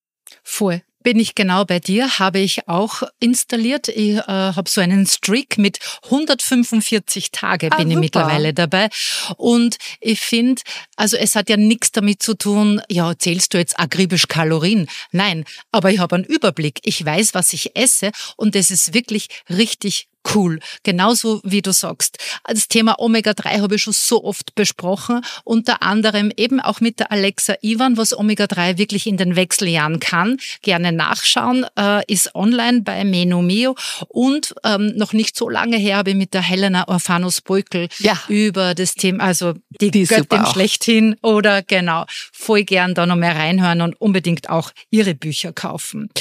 Voll. Bin ich genau bei dir, habe ich auch installiert. Ich äh, habe so einen Streak mit hundertfünfundvierzig Tage, ah, bin ich super. mittlerweile dabei. Und ich finde, also es hat ja nichts damit zu tun, ja, zählst du jetzt akribisch Kalorien? Nein, aber ich habe einen Überblick. Ich weiß, was ich esse, und das ist wirklich richtig cool. Genauso wie du sagst. Das Thema Omega drei habe ich schon so oft besprochen, unter anderem eben auch mit der Alexa Ivan, was Omega drei wirklich in den Wechseljahren kann. Gerne nachschauen, äh, ist online bei Menomeo, und ähm, noch nicht so lange her habe ich mit der Helena Orphanus-Beukel ja. über das Thema, also die, die Göttin schlechthin, oder genau, voll gern da noch mehr reinhören und unbedingt auch ihre Bücher kaufen.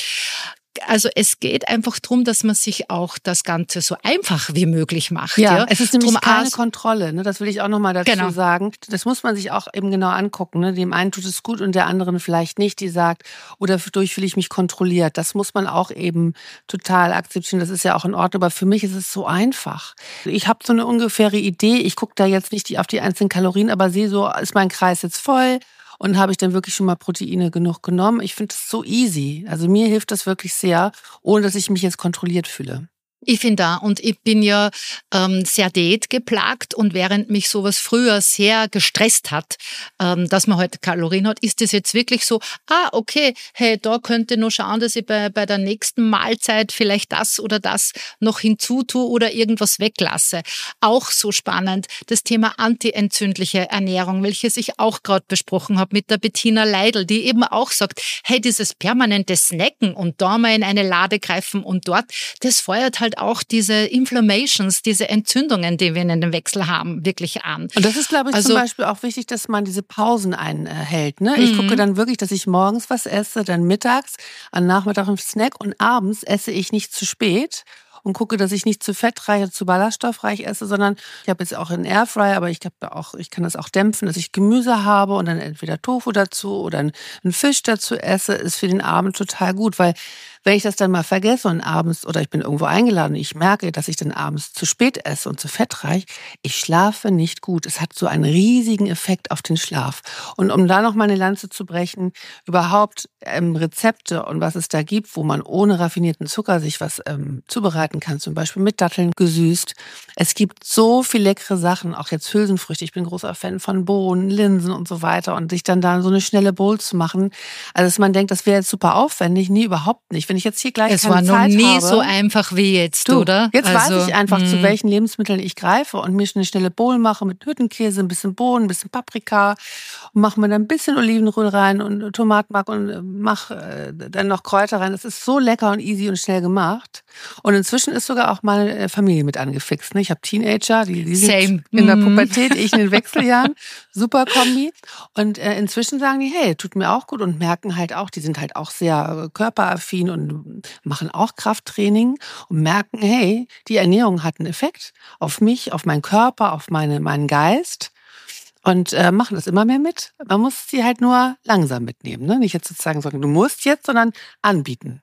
Also es geht einfach darum, dass man sich auch das Ganze so einfach wie möglich macht. Ja, ja? Es ist nämlich Drum keine aus- Kontrolle. Ne? Das will ich auch nochmal dazu Genau. sagen. Das muss man sich auch eben genau angucken. Ne? Dem einen tut es gut und der anderen vielleicht nicht. Die sagt, oder dadurch fühle ich mich kontrolliert. Das muss man auch eben total akzeptieren. Das ist ja auch in Ordnung. Aber für mich ist es so einfach. Ich habe so eine ungefähre Idee. Ich gucke da jetzt nicht auf die einzelnen Kalorien, aber sehe so, ist mein Kreis jetzt voll? Und habe ich dann wirklich schon mal Proteine genug genommen? Ich finde das so easy. Also mir hilft das wirklich sehr, ohne dass ich mich jetzt kontrolliert fühle. Ich finde da, und ich bin ja ähm, sehr diätgeplagt, und während mich sowas früher sehr gestresst hat, ähm, dass man halt Kalorien hat, ist das jetzt wirklich so, ah, okay, hey, da könnte nur schauen, dass ich bei, bei der nächsten Mahlzeit vielleicht das oder das noch hinzutue oder irgendwas weglasse. Auch so spannend, das Thema antientzündliche Ernährung, welches ich auch gerade besprochen habe mit der Bettina Leidl, die eben auch sagt, hey, dieses permanente Snacken und da mal in eine Lade greifen und dort, das feuert halt auch diese Inflammations, diese Entzündungen, die wir in den Wechsel haben, wirklich an. Und das ist, glaube ich, also, zum Beispiel auch wichtig, dass man diese Pausen einhält. Ne? Ich Mhm. gucke dann wirklich, dass ich morgens was esse, dann mittags, am Nachmittag einen Snack, und abends esse ich nicht zu spät. Und gucke, dass ich nicht zu fettreich oder zu ballaststoffreich esse, sondern ich habe jetzt auch einen Airfryer, aber ich, auch, ich kann das auch dämpfen, dass ich Gemüse habe und dann entweder Tofu dazu oder einen Fisch dazu esse, ist für den Abend total gut, weil wenn ich das dann mal vergesse und abends, oder ich bin irgendwo eingeladen und ich merke, dass ich dann abends zu spät esse und zu fettreich, ich schlafe nicht gut. Es hat so einen riesigen Effekt auf den Schlaf. Und um da noch mal eine Lanze zu brechen, überhaupt ähm, Rezepte und was es da gibt, wo man ohne raffinierten Zucker sich was ähm, zubereiten kann, zum Beispiel mit Datteln gesüßt. Es gibt so viele leckere Sachen, auch jetzt Hülsenfrüchte. Ich bin großer Fan von Bohnen, Linsen und so weiter. Und sich dann da so eine schnelle Bowl zu machen, also dass man denkt, das wäre jetzt super aufwendig. Nee, überhaupt nicht. Wenn ich jetzt hier gleich es keine war noch Zeit nie habe, so einfach wie jetzt, du, oder? Jetzt also, weiß ich einfach, mh. zu welchen Lebensmitteln ich greife und mir eine schnelle Bowl mache mit Hüttenkäse, ein bisschen Bohnen, ein bisschen Paprika und mache mir dann ein bisschen Olivenöl rein und Tomatenmark und mache dann noch Kräuter rein. Das ist so lecker und easy und schnell gemacht. Und inzwischen ist sogar auch meine Familie mit angefixt. Ne? Ich habe Teenager, die, die sind Same. in der Mhm. Pubertät, ich in den Wechseljahren. Super Kombi. Und äh, inzwischen sagen die, hey, tut mir auch gut, und merken halt auch, die sind halt auch sehr äh, körperaffin und machen auch Krafttraining und merken, hey, die Ernährung hat einen Effekt auf mich, auf meinen Körper, auf meine, meinen Geist. Und äh, machen das immer mehr mit. Man muss sie halt nur langsam mitnehmen. Ne? Nicht jetzt sozusagen sagen, du musst jetzt, sondern anbieten.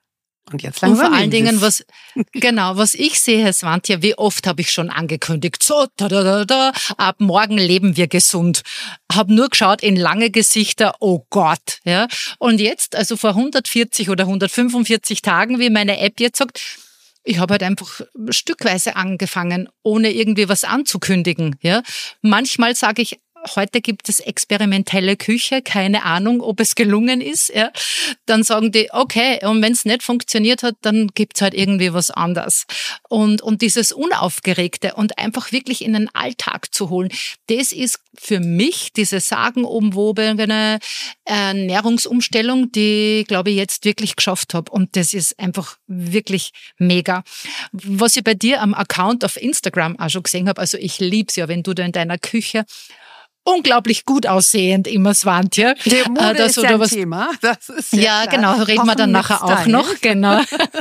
Und jetzt Und langsam vor allen nehmen Dingen, wir's. was, genau, was ich sehe, Swantje, wie oft habe ich schon angekündigt, so, da, da, da, da, ab morgen leben wir gesund. Hab nur geschaut in lange Gesichter, oh Gott, ja. Und jetzt, also vor hundertvierzig oder hundertfünfundvierzig Tagen, wie meine App jetzt sagt, ich habe halt einfach stückweise angefangen, ohne irgendwie was anzukündigen, ja. Manchmal sage ich, heute gibt es experimentelle Küche, keine Ahnung, ob es gelungen ist. Ja. Dann sagen die, okay, und wenn es nicht funktioniert hat, dann gibt's halt irgendwie was anderes. Und, und dieses Unaufgeregte und einfach wirklich in den Alltag zu holen, das ist für mich diese sagenumwobene Ernährungsumstellung, die, glaube ich, jetzt wirklich geschafft habe. Und das ist einfach wirklich mega. Was ich bei dir am Account auf Instagram auch schon gesehen habe, also ich lieb's ja, wenn du da in deiner Küche unglaublich gut aussehend immer, Swantje. Die Mode das ist ja ein Thema. Das ist ja, ja, klar. genau, reden Auch wir dann mit nachher auch Style. noch. Genau.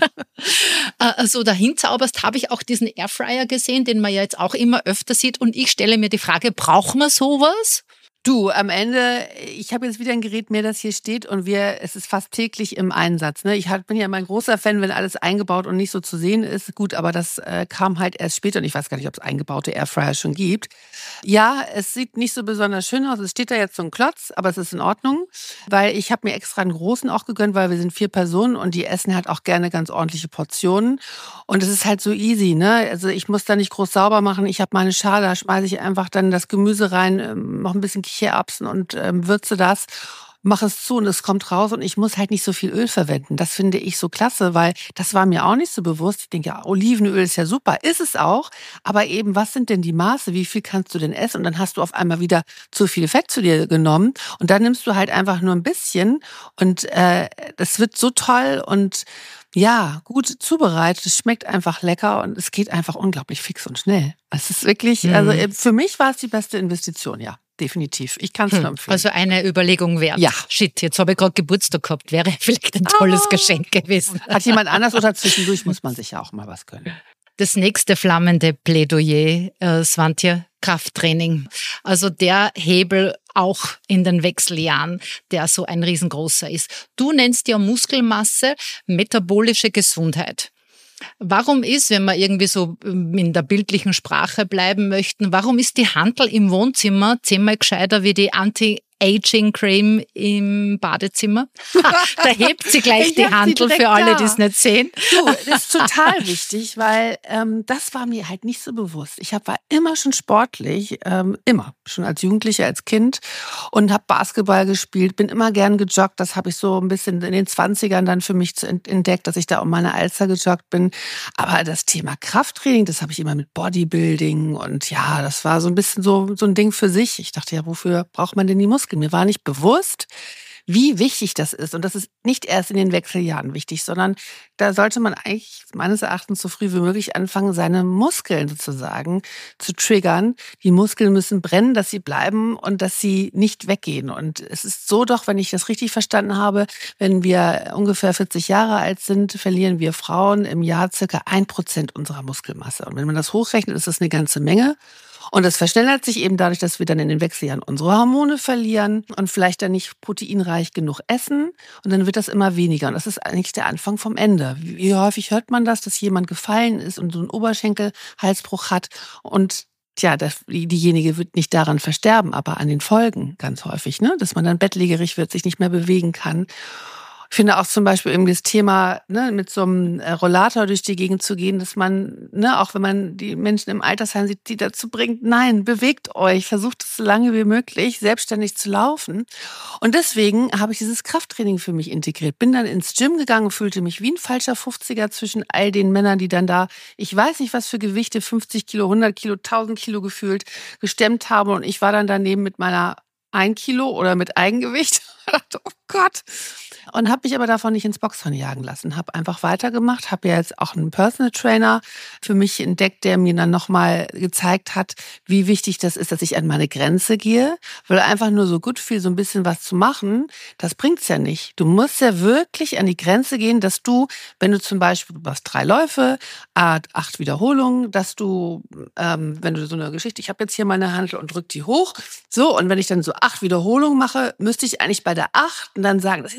Also dahin zauberst, habe ich auch diesen Airfryer gesehen, den man ja jetzt auch immer öfter sieht. Und ich stelle mir die Frage, braucht man sowas? Du, am Ende, ich habe jetzt wieder ein Gerät mehr, das hier steht und wir, es ist fast täglich im Einsatz. Ne? Ich bin ja immer ein großer Fan, wenn alles eingebaut und nicht so zu sehen ist. Gut, aber das äh, kam halt erst später und ich weiß gar nicht, ob es eingebaute Airfryer schon gibt. Ja, es sieht nicht so besonders schön aus. Es steht da jetzt so ein Klotz, aber es ist in Ordnung, weil ich habe mir extra einen großen auch gegönnt, weil wir sind vier Personen und die essen halt auch gerne ganz ordentliche Portionen. Und es ist halt so easy, ne? Also ich muss da nicht groß sauber machen. Ich habe meine Schale, da schmeiße ich einfach dann das Gemüse rein, ähm, noch ein bisschen Kichererbsen und ähm, würze das, mache es zu und es kommt raus und ich muss halt nicht so viel Öl verwenden. Das finde ich so klasse, weil das war mir auch nicht so bewusst. Ich denke, ja, Olivenöl ist ja super, ist es auch, aber eben, was sind denn die Maße? Wie viel kannst du denn essen? Und dann hast du auf einmal wieder zu viel Fett zu dir genommen und dann nimmst du halt einfach nur ein bisschen und äh, das wird so toll und ja, gut zubereitet, es schmeckt einfach lecker und es geht einfach unglaublich fix und schnell. Es ist wirklich, also Hm. für mich war es die beste Investition, ja, definitiv. Ich kann es nur Hm. empfehlen. Also eine Überlegung wert. Ja. Shit, jetzt habe ich gerade Geburtstag gehabt. Wäre vielleicht ein tolles Ah. Geschenk gewesen. Hat jemand anders oder zwischendurch muss man sich ja auch mal was gönnen. Das nächste flammende Plädoyer, äh, Swantje, Krafttraining. Also der Hebel auch in den Wechseljahren, der so ein riesengroßer ist. Du nennst ja Muskelmasse metabolische Gesundheit. Warum ist, wenn wir irgendwie so in der bildlichen Sprache bleiben möchten, warum ist die Hantel im Wohnzimmer zehnmal gescheiter wie die Anti-Aging-Creme im Badezimmer? Ha, da hebt sie gleich Ich die hab sie Hantel direkt für alle, da. die es nicht sehen. Du, das ist total wichtig, weil ähm, das war mir halt nicht so bewusst. Ich hab, war immer schon sportlich, ähm, immer, schon als Jugendliche, als Kind und habe Basketball gespielt, bin immer gern gejoggt. Das habe ich so ein bisschen in den zwanzigern dann für mich zu entdeckt, dass ich da um meine Alster gejoggt bin. Aber das Thema Krafttraining, das habe ich immer mit Bodybuilding und ja, das war so ein bisschen so, so ein Ding für sich. Ich dachte ja, wofür braucht man denn die Muskeln? Mir war nicht bewusst, wie wichtig das ist. Und das ist nicht erst in den Wechseljahren wichtig, sondern da sollte man eigentlich meines Erachtens so früh wie möglich anfangen, seine Muskeln sozusagen zu triggern. Die Muskeln müssen brennen, dass sie bleiben und dass sie nicht weggehen. Und es ist so doch, wenn ich das richtig verstanden habe, wenn wir ungefähr vierzig Jahre alt sind, verlieren wir Frauen im Jahr circa ein Prozent unserer Muskelmasse. Und wenn man das hochrechnet, ist das eine ganze Menge. Und das verschnellert sich eben dadurch, dass wir dann in den Wechseljahren unsere Hormone verlieren und vielleicht dann nicht proteinreich genug essen. Und dann wird das immer weniger. Und das ist eigentlich der Anfang vom Ende. Wie häufig hört man das, dass jemand gefallen ist und so einen Oberschenkelhalsbruch hat und tja, das, diejenige wird nicht daran versterben, aber an den Folgen ganz häufig, ne? Dass man dann bettlägerig wird, sich nicht mehr bewegen kann. Ich finde auch zum Beispiel eben das Thema, ne, mit so einem Rollator durch die Gegend zu gehen, dass man, ne, auch wenn man die Menschen im Altersheim sieht, die dazu bringt, nein, bewegt euch, versucht es so lange wie möglich, selbstständig zu laufen. Und deswegen habe ich dieses Krafttraining für mich integriert. Bin dann ins Gym gegangen, fühlte mich wie ein falscher fünfziger zwischen all den Männern, die dann da, ich weiß nicht was für Gewichte, fünfzig Kilo, hundert Kilo, tausend Kilo gefühlt, gestemmt haben. Und ich war dann daneben mit meiner ein Kilo oder mit Eigengewicht. Ich dachte, oh Gott. Und habe mich aber davon nicht ins Boxhorn jagen lassen. Habe einfach weitergemacht. Habe ja jetzt auch einen Personal Trainer für mich entdeckt, der mir dann nochmal gezeigt hat, wie wichtig das ist, dass ich an meine Grenze gehe. Weil einfach nur so gut viel, so ein bisschen was zu machen, das bringt's ja nicht. Du musst ja wirklich an die Grenze gehen, dass du, wenn du zum Beispiel, du machst drei Läufe, acht Wiederholungen, dass du, ähm, wenn du so eine Geschichte, ich habe jetzt hier meine Hantel und drück die hoch. So, und wenn ich dann so acht Wiederholungen mache, müsste ich eigentlich bei der acht und dann sagen, das ist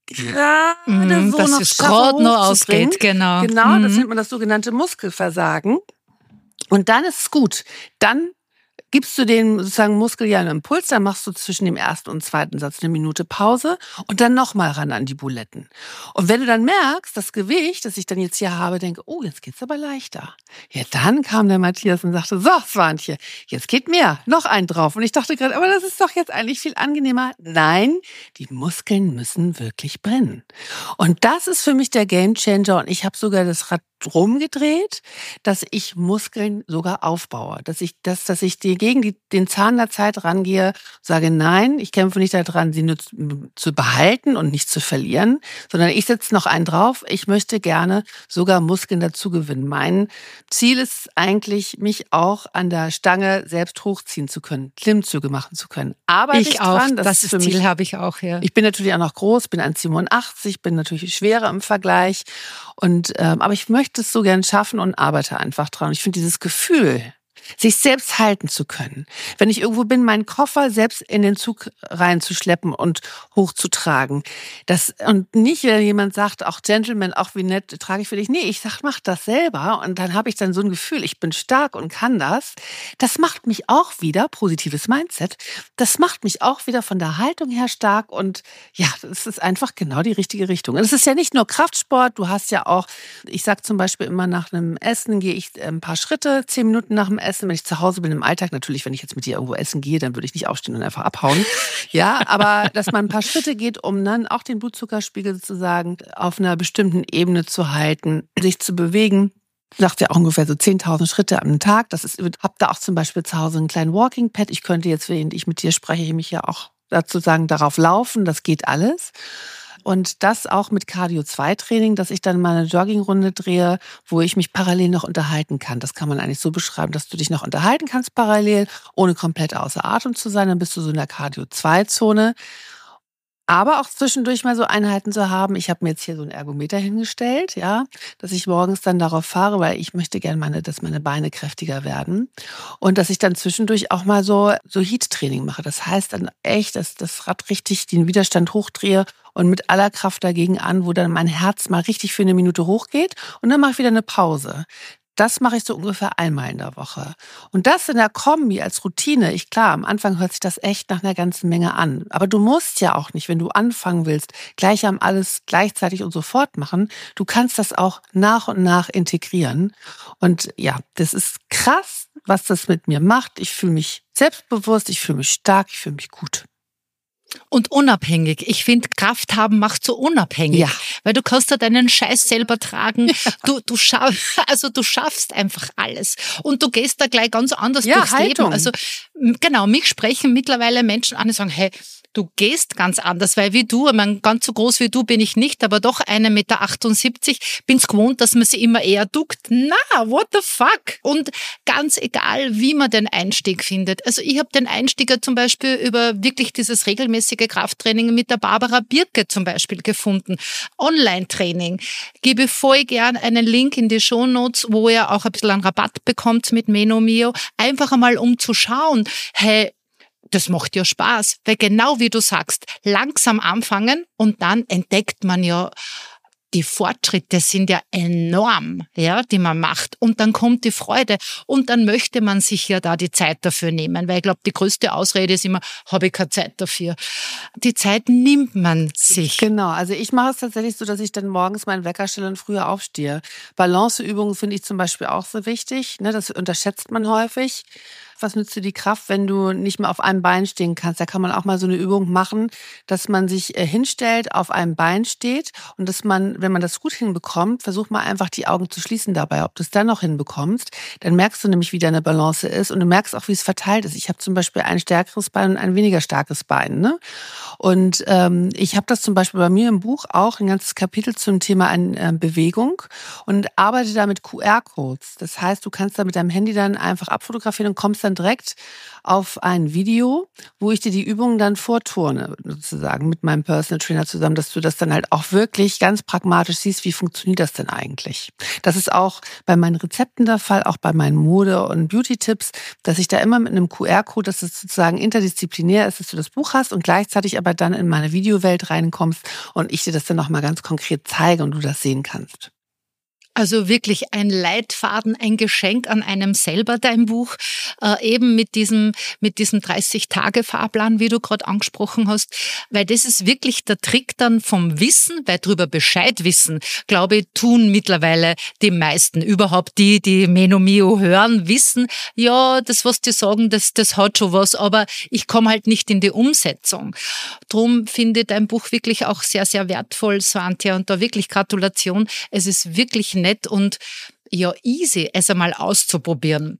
gerade Mhm, so dass noch es schaffe, gerade noch hochzubringen. ausgeht, genau. Genau, das Mhm. nennt man das sogenannte Muskelversagen. Und dann ist es gut. Dann gibst du dem sozusagen Muskel ja einen Impuls, dann machst du zwischen dem ersten und zweiten Satz eine Minute Pause und dann nochmal ran an die Buletten. Und wenn du dann merkst, das Gewicht, das ich dann jetzt hier habe, denke, oh, jetzt geht's aber leichter. Ja, dann kam der Matthias und sagte, so, Swantje, jetzt geht mehr, noch ein drauf. Und ich dachte gerade, aber das ist doch jetzt eigentlich viel angenehmer. Nein, die Muskeln müssen wirklich brennen. Und das ist für mich der Gamechanger. Und ich habe sogar das Rad rumgedreht, dass ich Muskeln sogar aufbaue, dass ich, dass, dass ich die, gegen die, den Zahn der Zeit rangehe, sage, nein, ich kämpfe nicht daran, sie nur zu, zu behalten und nicht zu verlieren, sondern ich setze noch einen drauf. Ich möchte gerne sogar Muskeln dazu gewinnen. Mein Ziel ist eigentlich, mich auch an der Stange selbst hochziehen zu können, Klimmzüge machen zu können. Arbeite ich, Ich auch, dran, das, ist das für mich. Ziel habe ich auch, ja. Ich bin natürlich auch noch groß, bin eins Komma siebenundachtzig, bin natürlich schwerer im Vergleich. Und, ähm, aber ich möchte es so gern schaffen und arbeite einfach dran. Und ich finde dieses Gefühl, sich selbst halten zu können. Wenn ich irgendwo bin, meinen Koffer selbst in den Zug reinzuschleppen und hochzutragen. Das, und nicht, wenn jemand sagt, auch Gentleman, auch wie nett, trage ich für dich. Nee, ich sag, mach das selber. Und dann habe ich dann so ein Gefühl, ich bin stark und kann das. Das macht mich auch wieder, positives Mindset, das macht mich auch wieder von der Haltung her stark. Und ja, das ist einfach genau die richtige Richtung. Und es ist ja nicht nur Kraftsport, du hast ja auch, ich sag zum Beispiel immer nach einem Essen gehe ich ein paar Schritte, zehn Minuten nach dem Essen, wenn ich zu Hause bin im Alltag, natürlich, wenn ich jetzt mit dir irgendwo essen gehe, dann würde ich nicht aufstehen und einfach abhauen. Ja, aber dass man ein paar Schritte geht, um dann auch den Blutzuckerspiegel sozusagen auf einer bestimmten Ebene zu halten, sich zu bewegen. Sagt ja auch ungefähr so zehntausend Schritte am Tag. Das ist, hab da auch zum Beispiel zu Hause einen kleinen Walking Pad. Ich könnte jetzt, während ich mit dir spreche, ich mich ja auch dazu sagen, darauf laufen. Das geht alles. Und das auch mit Cardio zwei Training, dass ich dann mal eine Joggingrunde drehe, wo ich mich parallel noch unterhalten kann. Das kann man eigentlich so beschreiben, dass du dich noch unterhalten kannst parallel, ohne komplett außer Atem zu sein. Dann bist du so in der Cardio zwei Zone. Aber auch zwischendurch mal so Einheiten zu haben. Ich habe mir jetzt hier so ein Ergometer hingestellt, ja, dass ich morgens dann darauf fahre, weil ich möchte gerne, meine, dass meine Beine kräftiger werden. Und dass ich dann zwischendurch auch mal so, so Heat-Training mache. Das heißt dann echt, dass das Rad richtig den Widerstand hochdrehe und mit aller Kraft dagegen an, wo dann mein Herz mal richtig für eine Minute hochgeht. Und dann mache ich wieder eine Pause. Das mache ich so ungefähr einmal in der Woche. Und das in der Kombi als Routine, ich klar, am Anfang hört sich das echt nach einer ganzen Menge an. Aber du musst ja auch nicht, wenn du anfangen willst, gleich am alles gleichzeitig und sofort machen. Du kannst das auch nach und nach integrieren. Und ja, das ist krass, was das mit mir macht. Ich fühle mich selbstbewusst, ich fühle mich stark, ich fühle mich gut. Und unabhängig. Ich finde, Kraft haben macht so unabhängig. Ja. Weil du kannst da deinen Scheiß selber tragen. Ja. Du, du, schaff, also du schaffst einfach alles. Und du gehst da gleich ganz anders ja, durchs Haltung. Leben. Also genau, mich sprechen mittlerweile Menschen an und sagen, hey, du gehst ganz anders, weil wie du, ich meine, ganz so groß wie du bin ich nicht, aber doch einen Meter achtundsiebzig, bin's gewohnt, dass man sich immer eher duckt. Na, what the fuck? Und ganz egal, wie man den Einstieg findet. Also ich habe den Einstieg ja zum Beispiel über wirklich dieses regelmäßige Krafttraining mit der Barbara Birke zum Beispiel gefunden. Online-Training. Gebe voll gern einen Link in die Shownotes, wo ihr auch ein bisschen einen Rabatt bekommt mit Menomio. Einfach einmal um zu schauen, hey, das macht ja Spaß, weil genau wie du sagst, langsam anfangen und dann entdeckt man ja, die Fortschritte sind ja enorm, ja, die man macht. Und dann kommt die Freude und dann möchte man sich ja da die Zeit dafür nehmen, weil ich glaube, die größte Ausrede ist immer, habe ich keine Zeit dafür. Die Zeit nimmt man sich. Genau, also ich mache es tatsächlich so, dass ich dann morgens meinen Wecker stelle und früher aufstehe. Balanceübungen finde ich zum Beispiel auch so wichtig, ne, das unterschätzt man häufig. Was nützt dir die Kraft, wenn du nicht mehr auf einem Bein stehen kannst? Da kann man auch mal so eine Übung machen, dass man sich hinstellt, auf einem Bein steht und dass man, wenn man das gut hinbekommt, versuch mal einfach die Augen zu schließen dabei. Ob du es dann noch hinbekommst, dann merkst du nämlich, wie deine Balance ist und du merkst auch, wie es verteilt ist. Ich habe zum Beispiel ein stärkeres Bein und ein weniger starkes Bein, ne? Und ähm, ich habe das zum Beispiel bei mir im Buch auch, ein ganzes Kapitel zum Thema an, äh, Bewegung und arbeite da mit Q R-Codes. Das heißt, du kannst da mit deinem Handy dann einfach abfotografieren und kommst dann dann direkt auf ein Video, wo ich dir die Übungen dann vorturne, sozusagen mit meinem Personal Trainer zusammen, dass du das dann halt auch wirklich ganz pragmatisch siehst, wie funktioniert das denn eigentlich. Das ist auch bei meinen Rezepten der Fall, auch bei meinen Mode- und Beauty-Tipps, dass ich da immer mit einem Q R-Code, dass es sozusagen interdisziplinär ist, dass du das Buch hast und gleichzeitig aber dann in meine Videowelt reinkommst und ich dir das dann nochmal ganz konkret zeige und du das sehen kannst. Also wirklich ein Leitfaden, ein Geschenk an einem selber, dein Buch, äh, eben mit diesem, mit diesem dreißig-Tage-Fahrplan, wie du gerade angesprochen hast, weil das ist wirklich der Trick dann vom Wissen, weil drüber Bescheid wissen, glaube ich, tun mittlerweile die meisten, überhaupt die, die Meno Mio hören, wissen, ja, das, was die sagen, das, das hat schon was, aber ich komme halt nicht in die Umsetzung. Drum finde ich dein Buch wirklich auch sehr, sehr wertvoll, Swantje, und da wirklich Gratulation. Es ist wirklich nett und ja, easy, es einmal auszuprobieren.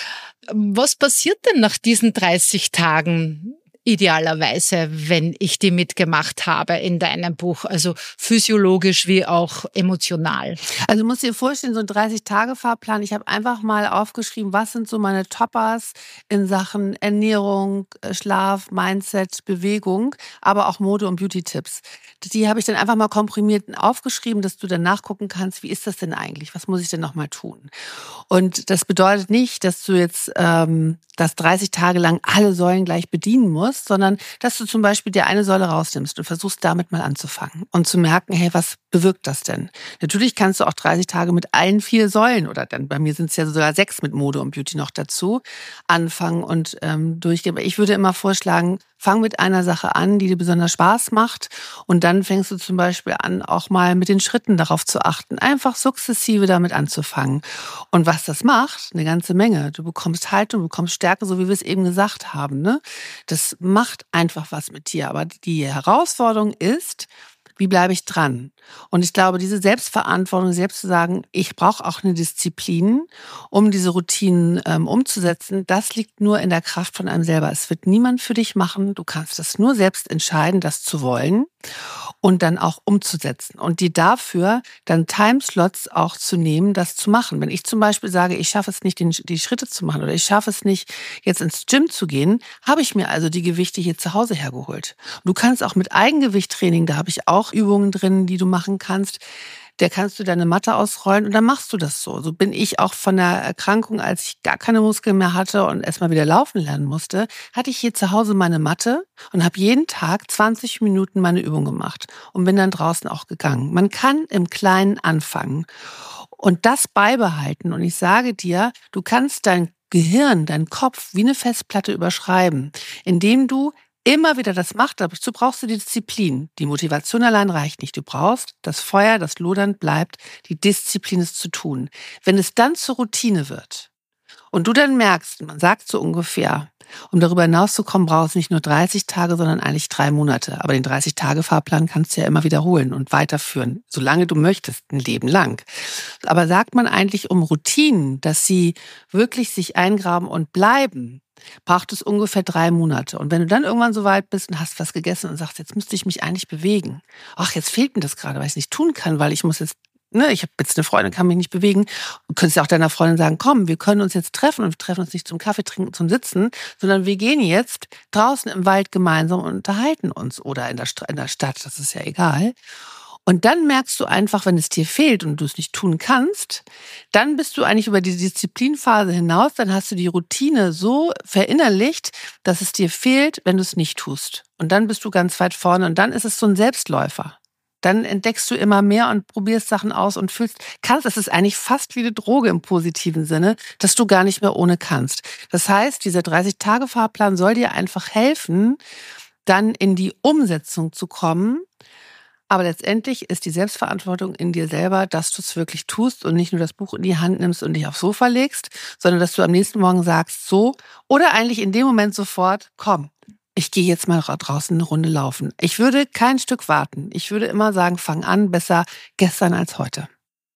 Was passiert denn nach diesen dreißig Tagen idealerweise, wenn ich die mitgemacht habe in deinem Buch? Also physiologisch wie auch emotional. Also du musst dir vorstellen, so ein dreißig-Tage-Fahrplan. Ich habe einfach mal aufgeschrieben, was sind so meine Toppers in Sachen Ernährung, Schlaf, Mindset, Bewegung, aber auch Mode- und Beauty-Tipps. Die habe ich dann einfach mal komprimiert aufgeschrieben, dass du dann nachgucken kannst, wie ist das denn eigentlich? Was muss ich denn nochmal tun? Und das bedeutet nicht, dass du jetzt ähm, das dreißig Tage lang alle Säulen gleich bedienen musst, sondern dass du zum Beispiel dir eine Säule rausnimmst und versuchst damit mal anzufangen und zu merken, hey, was bewirkt das denn? Natürlich kannst du auch dreißig Tage mit allen vier Säulen oder dann bei mir sind es ja sogar sechs mit Mode und Beauty noch dazu anfangen und ähm, durchgehen. Aber ich würde immer vorschlagen, fang mit einer Sache an, die dir besonders Spaß macht und dann fängst du zum Beispiel an, auch mal mit den Schritten darauf zu achten, einfach sukzessive damit anzufangen. Und was das macht, eine ganze Menge. Du bekommst Haltung, du bekommst Stärke, so wie wir es eben gesagt haben. Ne? Das macht einfach was mit dir. Aber die Herausforderung ist, wie bleibe ich dran? Und ich glaube, diese Selbstverantwortung, selbst zu sagen, ich brauche auch eine Disziplin, um diese Routinen ähm, umzusetzen, das liegt nur in der Kraft von einem selber. Es wird niemand für dich machen. Du kannst das nur selbst entscheiden, das zu wollen und dann auch umzusetzen. Und dir dafür dann Timeslots auch zu nehmen, das zu machen. Wenn ich zum Beispiel sage, ich schaffe es nicht, den, die Schritte zu machen oder ich schaffe es nicht, jetzt ins Gym zu gehen, habe ich mir also die Gewichte hier zu Hause hergeholt. Du kannst auch mit Eigengewichttraining, da habe ich auch Übungen drin, die du machen kannst. Da kannst du deine Matte ausrollen und dann machst du das so. So bin ich auch von der Erkrankung, als ich gar keine Muskeln mehr hatte und erstmal wieder laufen lernen musste, hatte ich hier zu Hause meine Matte und habe jeden Tag zwanzig Minuten meine Übung gemacht und bin dann draußen auch gegangen. Man kann im Kleinen anfangen und das beibehalten. Und ich sage dir, du kannst dein Gehirn, deinen Kopf wie eine Festplatte überschreiben, indem du immer wieder das machst, aber dazu brauchst du die Disziplin. Die Motivation allein reicht nicht. Du brauchst das Feuer, das lodernd bleibt, die Disziplin, es zu tun. Wenn es dann zur Routine wird und du dann merkst, man sagt so ungefähr, um darüber hinauszukommen, brauchst du nicht nur dreißig Tage, sondern eigentlich drei Monate. Aber den dreißig-Tage-Fahrplan kannst du ja immer wiederholen und weiterführen, solange du möchtest, ein Leben lang. Aber sagt man eigentlich um Routinen, dass sie wirklich sich eingraben und bleiben, braucht es ungefähr drei Monate. Und wenn du dann irgendwann so weit bist und hast was gegessen und sagst, jetzt müsste ich mich eigentlich bewegen. Ach, jetzt fehlt mir das gerade, weil ich es nicht tun kann, weil ich muss jetzt, ne, ich habe jetzt eine Freundin, kann mich nicht bewegen. Du könntest ja auch deiner Freundin sagen, komm, wir können uns jetzt treffen und wir treffen uns nicht zum Kaffee trinken, zum Sitzen, sondern wir gehen jetzt draußen im Wald gemeinsam und unterhalten uns oder in der, St- in der Stadt, das ist ja egal. Und dann merkst du einfach, wenn es dir fehlt und du es nicht tun kannst, dann bist du eigentlich über die Disziplinphase hinaus, dann hast du die Routine so verinnerlicht, dass es dir fehlt, wenn du es nicht tust. Und dann bist du ganz weit vorne und dann ist es so ein Selbstläufer. Dann entdeckst du immer mehr und probierst Sachen aus und fühlst, kannst, es ist eigentlich fast wie eine Droge im positiven Sinne, dass du gar nicht mehr ohne kannst. Das heißt, dieser dreißig-Tage-Fahrplan soll dir einfach helfen, dann in die Umsetzung zu kommen. Aber letztendlich ist die Selbstverantwortung in dir selber, dass du es wirklich tust und nicht nur das Buch in die Hand nimmst und dich aufs Sofa legst, sondern dass du am nächsten Morgen sagst, so, oder eigentlich in dem Moment sofort, komm, ich gehe jetzt mal draußen eine Runde laufen. Ich würde kein Stück warten. Ich würde immer sagen, fang an, besser gestern als heute.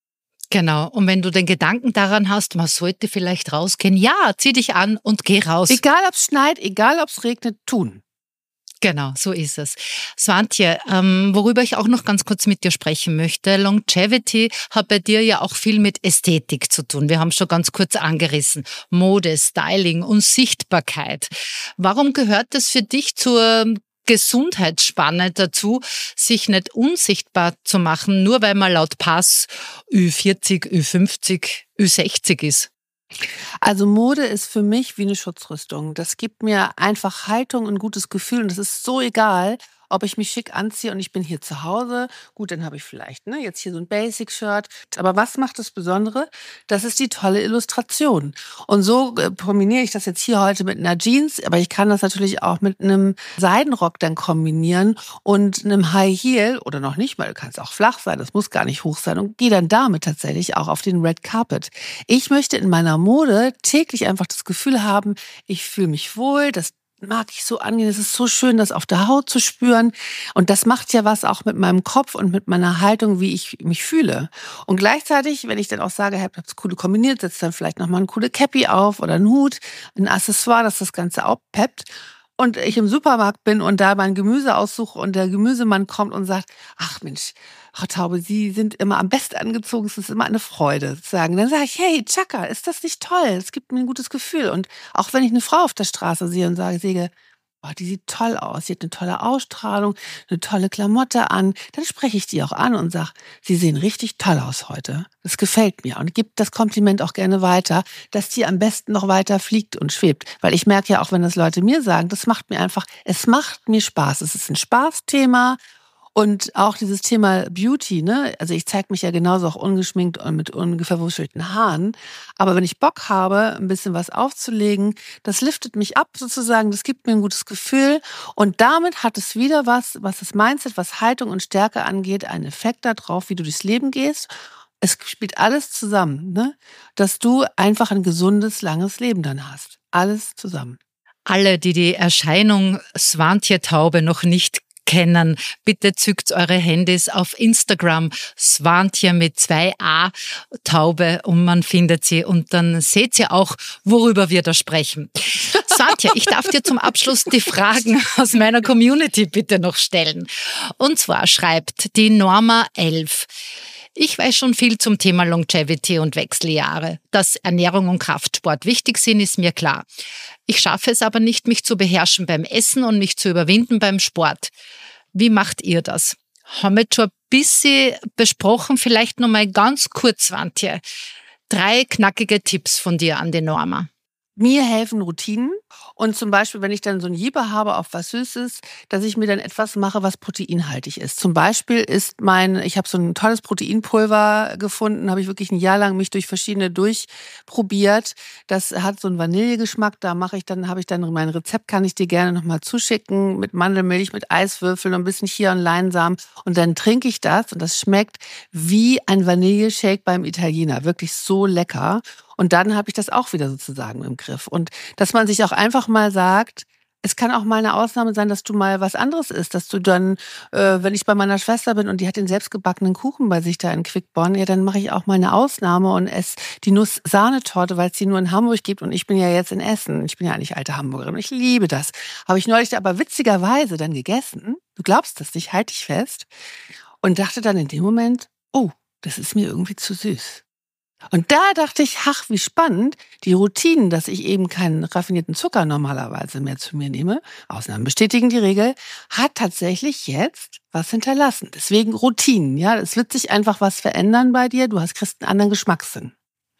Genau. Und wenn du den Gedanken daran hast, man sollte vielleicht rausgehen, ja, zieh dich an und geh raus. Egal, ob es schneit, egal, ob es regnet, tun. Genau, so ist es. Swantje, ähm, worüber ich auch noch ganz kurz mit dir sprechen möchte, Longevity hat bei dir ja auch viel mit Ästhetik zu tun. Wir haben schon ganz kurz angerissen. Mode, Styling und Sichtbarkeit. Warum gehört das für dich zur Gesundheitsspanne dazu, sich nicht unsichtbar zu machen, nur weil man laut Pass Ü vierzig, Ü fünfzig, Ü sechzig ist? Also Mode ist für mich wie eine Schutzrüstung. Das gibt mir einfach Haltung und gutes Gefühl und es ist so egal, ob ich mich schick anziehe und ich bin hier zu Hause. Gut, dann habe ich vielleicht ne, jetzt hier so ein Basic-Shirt. Aber was macht das Besondere? Das ist die tolle Illustration. Und so äh, kombiniere ich das jetzt hier heute mit einer Jeans, aber ich kann das natürlich auch mit einem Seidenrock dann kombinieren und einem High Heel oder noch nicht mal, kann es auch flach sein, das muss gar nicht hoch sein und gehe dann damit tatsächlich auch auf den Red Carpet. Ich möchte in meiner Mode täglich einfach das Gefühl haben, ich fühle mich wohl, das mag ich so angehen. Es ist so schön, das auf der Haut zu spüren. Und das macht ja was auch mit meinem Kopf und mit meiner Haltung, wie ich mich fühle. Und gleichzeitig, wenn ich dann auch sage, ich habe das coole kombiniert, setze dann vielleicht nochmal eine coole Cappy auf oder einen Hut, ein Accessoire, das das Ganze aufpeppt. Und ich im Supermarkt bin und da mein Gemüse aussuche und der Gemüsemann kommt und sagt, ach Mensch, Frau Taube, Sie sind immer am besten angezogen, es ist immer eine Freude zu sagen. Dann sage ich, hey Chaka, ist das nicht toll? Es gibt mir ein gutes Gefühl. Und auch wenn ich eine Frau auf der Straße sehe und sage, sehe, oh, die sieht toll aus, sie hat eine tolle Ausstrahlung, eine tolle Klamotte an, dann spreche ich die auch an und sage, Sie sehen richtig toll aus heute. Das gefällt mir und gebe das Kompliment auch gerne weiter, dass die am besten noch weiter fliegt und schwebt. Weil ich merke ja auch, wenn das Leute mir sagen, das macht mir einfach, es macht mir Spaß. Es ist ein Spaßthema. Und auch dieses Thema Beauty, ne? Also ich zeige mich ja genauso auch ungeschminkt und mit unverwuschelten Haaren. Aber wenn ich Bock habe, ein bisschen was aufzulegen, das liftet mich ab sozusagen, das gibt mir ein gutes Gefühl. Und damit hat es wieder was, was das Mindset, was Haltung und Stärke angeht, einen Effekt darauf, wie du durchs Leben gehst. Es spielt alles zusammen, ne? Dass du einfach ein gesundes, langes Leben dann hast. Alles zusammen. Alle, die die Erscheinung Swantje Taube noch nicht kennen, bitte zückt eure Handys auf Instagram, Swantje mit zwei A, Taube, und man findet sie und dann seht ihr auch, worüber wir da sprechen. Swantje, ich darf dir zum Abschluss die Fragen aus meiner Community bitte noch stellen. Und zwar schreibt die Norma elf. Ich weiß schon viel zum Thema Longevity und Wechseljahre. Dass Ernährung und Kraftsport wichtig sind, ist mir klar. Ich schaffe es aber nicht, mich zu beherrschen beim Essen und mich zu überwinden beim Sport. Wie macht ihr das? Haben wir jetzt schon ein bisschen besprochen, vielleicht noch mal ganz kurz, Swantje. Drei knackige Tipps von dir an die Norma. Mir helfen Routinen und zum Beispiel, wenn ich dann so ein Jieber habe auf was Süßes, dass ich mir dann etwas mache, was proteinhaltig ist. Zum Beispiel ist mein, ich habe so ein tolles Proteinpulver gefunden, habe ich wirklich ein Jahr lang mich durch verschiedene durchprobiert. Das hat so einen Vanillegeschmack, da mache ich dann, habe ich dann mein Rezept, kann ich dir gerne nochmal zuschicken, mit Mandelmilch, mit Eiswürfeln und ein bisschen Chia und Leinsamen und dann trinke ich das und das schmeckt wie ein Vanilleshake beim Italiener, wirklich so lecker. Und dann habe ich das auch wieder sozusagen im Griff. Und dass man sich auch einfach mal sagt, es kann auch mal eine Ausnahme sein, dass du mal was anderes isst, dass du dann, äh, wenn ich bei meiner Schwester bin und die hat den selbstgebackenen Kuchen bei sich da in Quickborn, ja, dann mache ich auch mal eine Ausnahme und esse die Nuss-Sahnetorte, weil es die nur in Hamburg gibt und ich bin ja jetzt in Essen. Ich bin ja eigentlich alte Hamburgerin und ich liebe das. Habe ich neulich aber witzigerweise dann gegessen, du glaubst das nicht, halte ich fest, und dachte dann in dem Moment, oh, das ist mir irgendwie zu süß. Und da dachte ich, ach, wie spannend, die Routinen, dass ich eben keinen raffinierten Zucker normalerweise mehr zu mir nehme, Ausnahmen bestätigen die Regel, hat tatsächlich jetzt was hinterlassen. Deswegen Routinen, ja, es wird sich einfach was verändern bei dir, du hast kriegst einen anderen Geschmackssinn.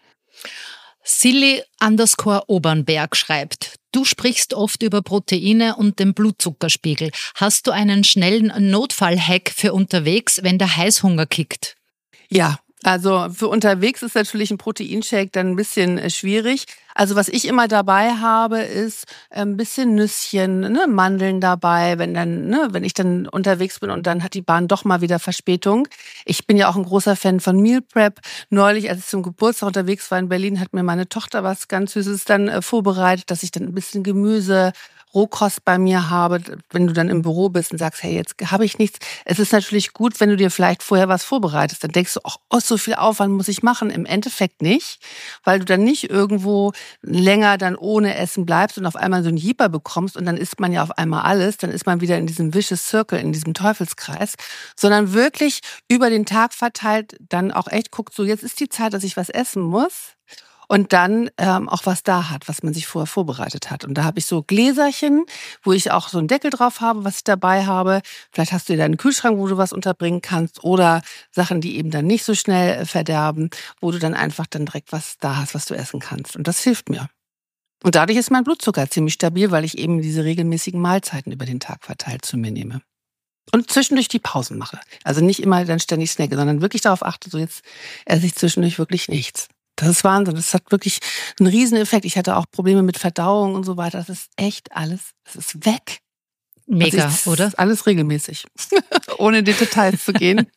Silly underscore Obernberg schreibt, du sprichst oft über Proteine und den Blutzuckerspiegel. Hast du einen schnellen Notfall-Hack für unterwegs, wenn der Heißhunger kickt? Ja. Also für unterwegs ist natürlich ein Proteinshake dann ein bisschen schwierig. Also was ich immer dabei habe, ist ein bisschen Nüsschen, ne, Mandeln dabei, wenn dann, ne, wenn ich dann unterwegs bin und dann hat die Bahn doch mal wieder Verspätung. Ich bin ja auch ein großer Fan von Meal Prep. Neulich, als ich zum Geburtstag unterwegs war in Berlin, hat mir meine Tochter was ganz Süßes dann äh, vorbereitet, dass ich dann ein bisschen Gemüse, Rohkost bei mir habe, wenn du dann im Büro bist und sagst, hey, jetzt habe ich nichts. Es ist natürlich gut, wenn du dir vielleicht vorher was vorbereitest. Dann denkst du, ach, oh, so viel Aufwand muss ich machen. Im Endeffekt nicht, weil du dann nicht irgendwo länger dann ohne Essen bleibst und auf einmal so einen Jeeper bekommst und dann isst man ja auf einmal alles, dann ist man wieder in diesem vicious circle, in diesem Teufelskreis, sondern wirklich über den Tag verteilt dann auch echt guckt, so jetzt ist die Zeit, dass ich was essen muss. Und dann ähm, auch was da hat, was man sich vorher vorbereitet hat. Und da habe ich so Gläserchen, wo ich auch so einen Deckel drauf habe, was ich dabei habe. Vielleicht hast du dir einen Kühlschrank, wo du was unterbringen kannst. Oder Sachen, die eben dann nicht so schnell verderben, wo du dann einfach dann direkt was da hast, was du essen kannst. Und das hilft mir. Und dadurch ist mein Blutzucker ziemlich stabil, weil ich eben diese regelmäßigen Mahlzeiten über den Tag verteilt zu mir nehme. Und zwischendurch die Pausen mache. Also nicht immer dann ständig snacke, sondern wirklich darauf achte, so jetzt esse ich zwischendurch wirklich nichts. Das ist Wahnsinn. Das hat wirklich einen Rieseneffekt. Ich hatte auch Probleme mit Verdauung und so weiter. Das ist echt alles, das ist weg. Mega, also ich, oder? Ist alles regelmäßig. Ohne in die Details zu gehen.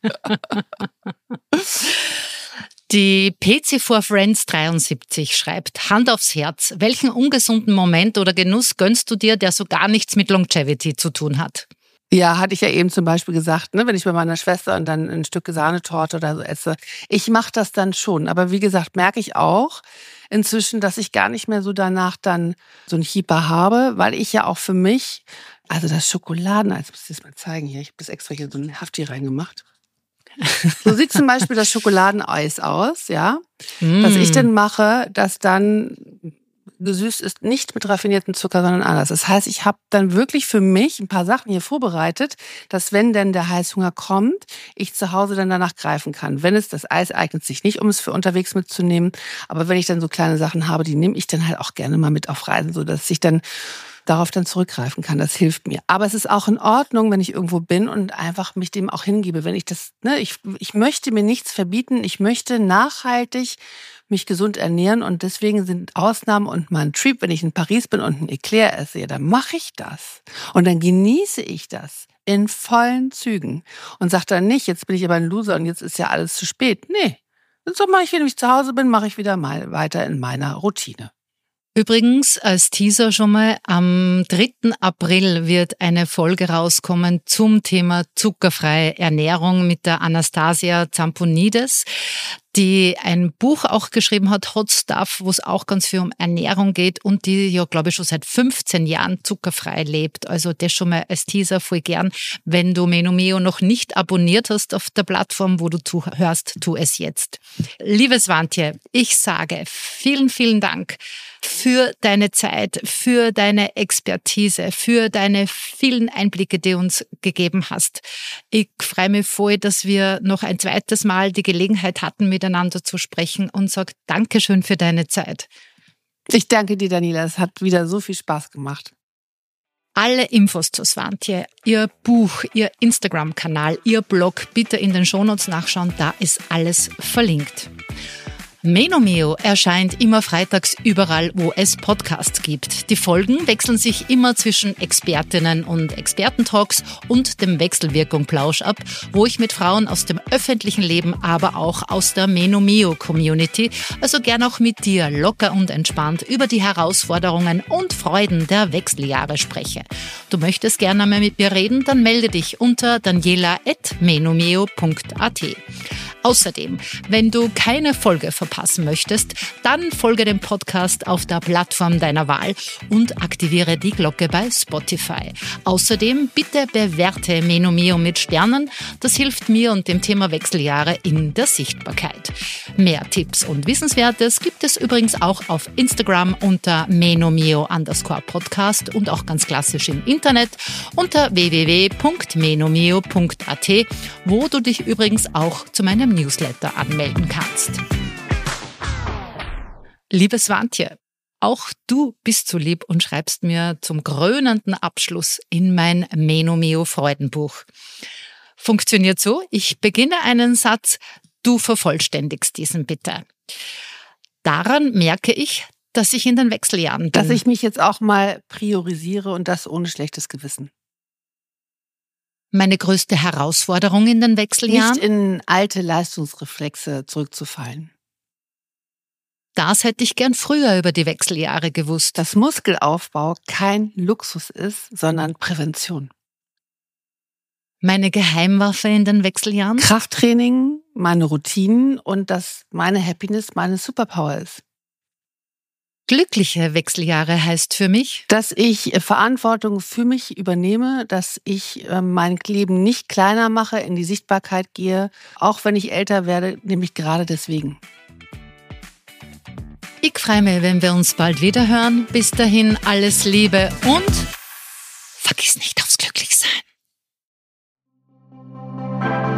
Die P C vier Friends dreiundsiebzig schreibt, Hand aufs Herz, welchen ungesunden Moment oder Genuss gönnst du dir, der so gar nichts mit Longevity zu tun hat? Ja, hatte ich ja eben zum Beispiel gesagt, ne, wenn ich bei meiner Schwester und dann ein Stück Sahnetorte oder so esse. Ich mache das dann schon. Aber wie gesagt, merke ich auch inzwischen, dass ich gar nicht mehr so danach dann so einen Hieper habe, weil ich ja auch für mich, also das Schokoladeneis, ich muss das mal zeigen hier, ich habe das extra hier so ein Hafti reingemacht. So sieht zum Beispiel das Schokoladeneis aus, ja. Mm. Was ich denn mache, dass dann gesüßt ist, nicht mit raffiniertem Zucker, sondern anders. Das heißt, ich habe dann wirklich für mich ein paar Sachen hier vorbereitet, dass wenn denn der Heißhunger kommt, ich zu Hause dann danach greifen kann. Wenn es, das Eis eignet sich nicht, um es für unterwegs mitzunehmen, aber wenn ich dann so kleine Sachen habe, die nehme ich dann halt auch gerne mal mit auf Reisen, so dass ich dann darauf dann zurückgreifen kann. Das hilft mir. Aber es ist auch in Ordnung, wenn ich irgendwo bin und einfach mich dem auch hingebe. Wenn ich das, ne, ich, ich möchte mir nichts verbieten. Ich möchte nachhaltig mich gesund ernähren und deswegen sind Ausnahmen und mal ein Treat, wenn ich in Paris bin und ein Eclair esse, ja, dann mache ich das. Und dann genieße ich das in vollen Zügen und sage dann nicht, jetzt bin ich aber ein Loser und jetzt ist ja alles zu spät. Nee, so mache ich, wenn ich zu Hause bin, mache ich wieder mal weiter in meiner Routine. Übrigens, als Teaser schon mal, am dritten April wird eine Folge rauskommen zum Thema zuckerfreie Ernährung mit der Anastasia Zamponides, die ein Buch auch geschrieben hat, Hot Stuff, wo es auch ganz viel um Ernährung geht und die ja, glaube ich, schon seit fünfzehn Jahren zuckerfrei lebt. Also das schon mal als Teaser voll gern. Wenn du Menomeo noch nicht abonniert hast auf der Plattform, wo du zuhörst, tu es jetzt. Liebes Swantje, ich sage vielen, vielen Dank für deine Zeit, für deine Expertise, für deine vielen Einblicke, die du uns gegeben hast. Ich freue mich voll, dass wir noch ein zweites Mal die Gelegenheit hatten, miteinander zu sprechen und sage Dankeschön für deine Zeit. Ich danke dir, Daniela. Es hat wieder so viel Spaß gemacht. Alle Infos zu Swantje, ihr Buch, ihr Instagram-Kanal, ihr Blog, bitte in den Shownotes nachschauen, da ist alles verlinkt. Menomeo erscheint immer freitags überall, wo es Podcasts gibt. Die Folgen wechseln sich immer zwischen Expertinnen und Expertentalks und dem Wechselwirkung-Plausch ab, wo ich mit Frauen aus dem öffentlichen Leben, aber auch aus der Menomeo-Community, also gern auch mit dir locker und entspannt über die Herausforderungen und Freuden der Wechseljahre spreche. Du möchtest gerne einmal mit mir reden? Dann melde dich unter daniela at menomeo punkt a t. Außerdem, wenn du keine Folge verpassen möchtest, dann folge dem Podcast auf der Plattform deiner Wahl und aktiviere die Glocke bei Spotify. Außerdem bitte bewerte Menomeo mit Sternen. Das hilft mir und dem Thema Wechseljahre in der Sichtbarkeit. Mehr Tipps und Wissenswertes gibt es übrigens auch auf Instagram unter menomeo underscore podcast und auch ganz klassisch im Internet unter w w w punkt menomeo punkt a t, wo du dich übrigens auch zu meinem Newsletter anmelden kannst. Liebe Swantje, auch du bist so lieb und schreibst mir zum krönenden Abschluss in mein Menomeo Freudenbuch. Funktioniert so, ich beginne einen Satz, du vervollständigst diesen bitte. Daran merke ich, dass ich in den Wechseljahren bin. Dass ich mich jetzt auch mal priorisiere und das ohne schlechtes Gewissen. Meine größte Herausforderung in den Wechseljahren? Nicht in alte Leistungsreflexe zurückzufallen. Das hätte ich gern früher über die Wechseljahre gewusst. Dass Muskelaufbau kein Luxus ist, sondern Prävention. Meine Geheimwaffe in den Wechseljahren? Krafttraining, meine Routinen und dass meine Happiness meine Superpower ist. Glückliche Wechseljahre heißt für mich, dass ich Verantwortung für mich übernehme, dass ich mein Leben nicht kleiner mache, in die Sichtbarkeit gehe, auch wenn ich älter werde, nämlich gerade deswegen. Ich freue mich, wenn wir uns bald wieder hören. Bis dahin alles Liebe und vergiss nicht aufs Glücklichsein.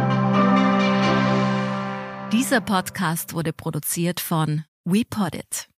Dieser Podcast wurde produziert von WePoddit.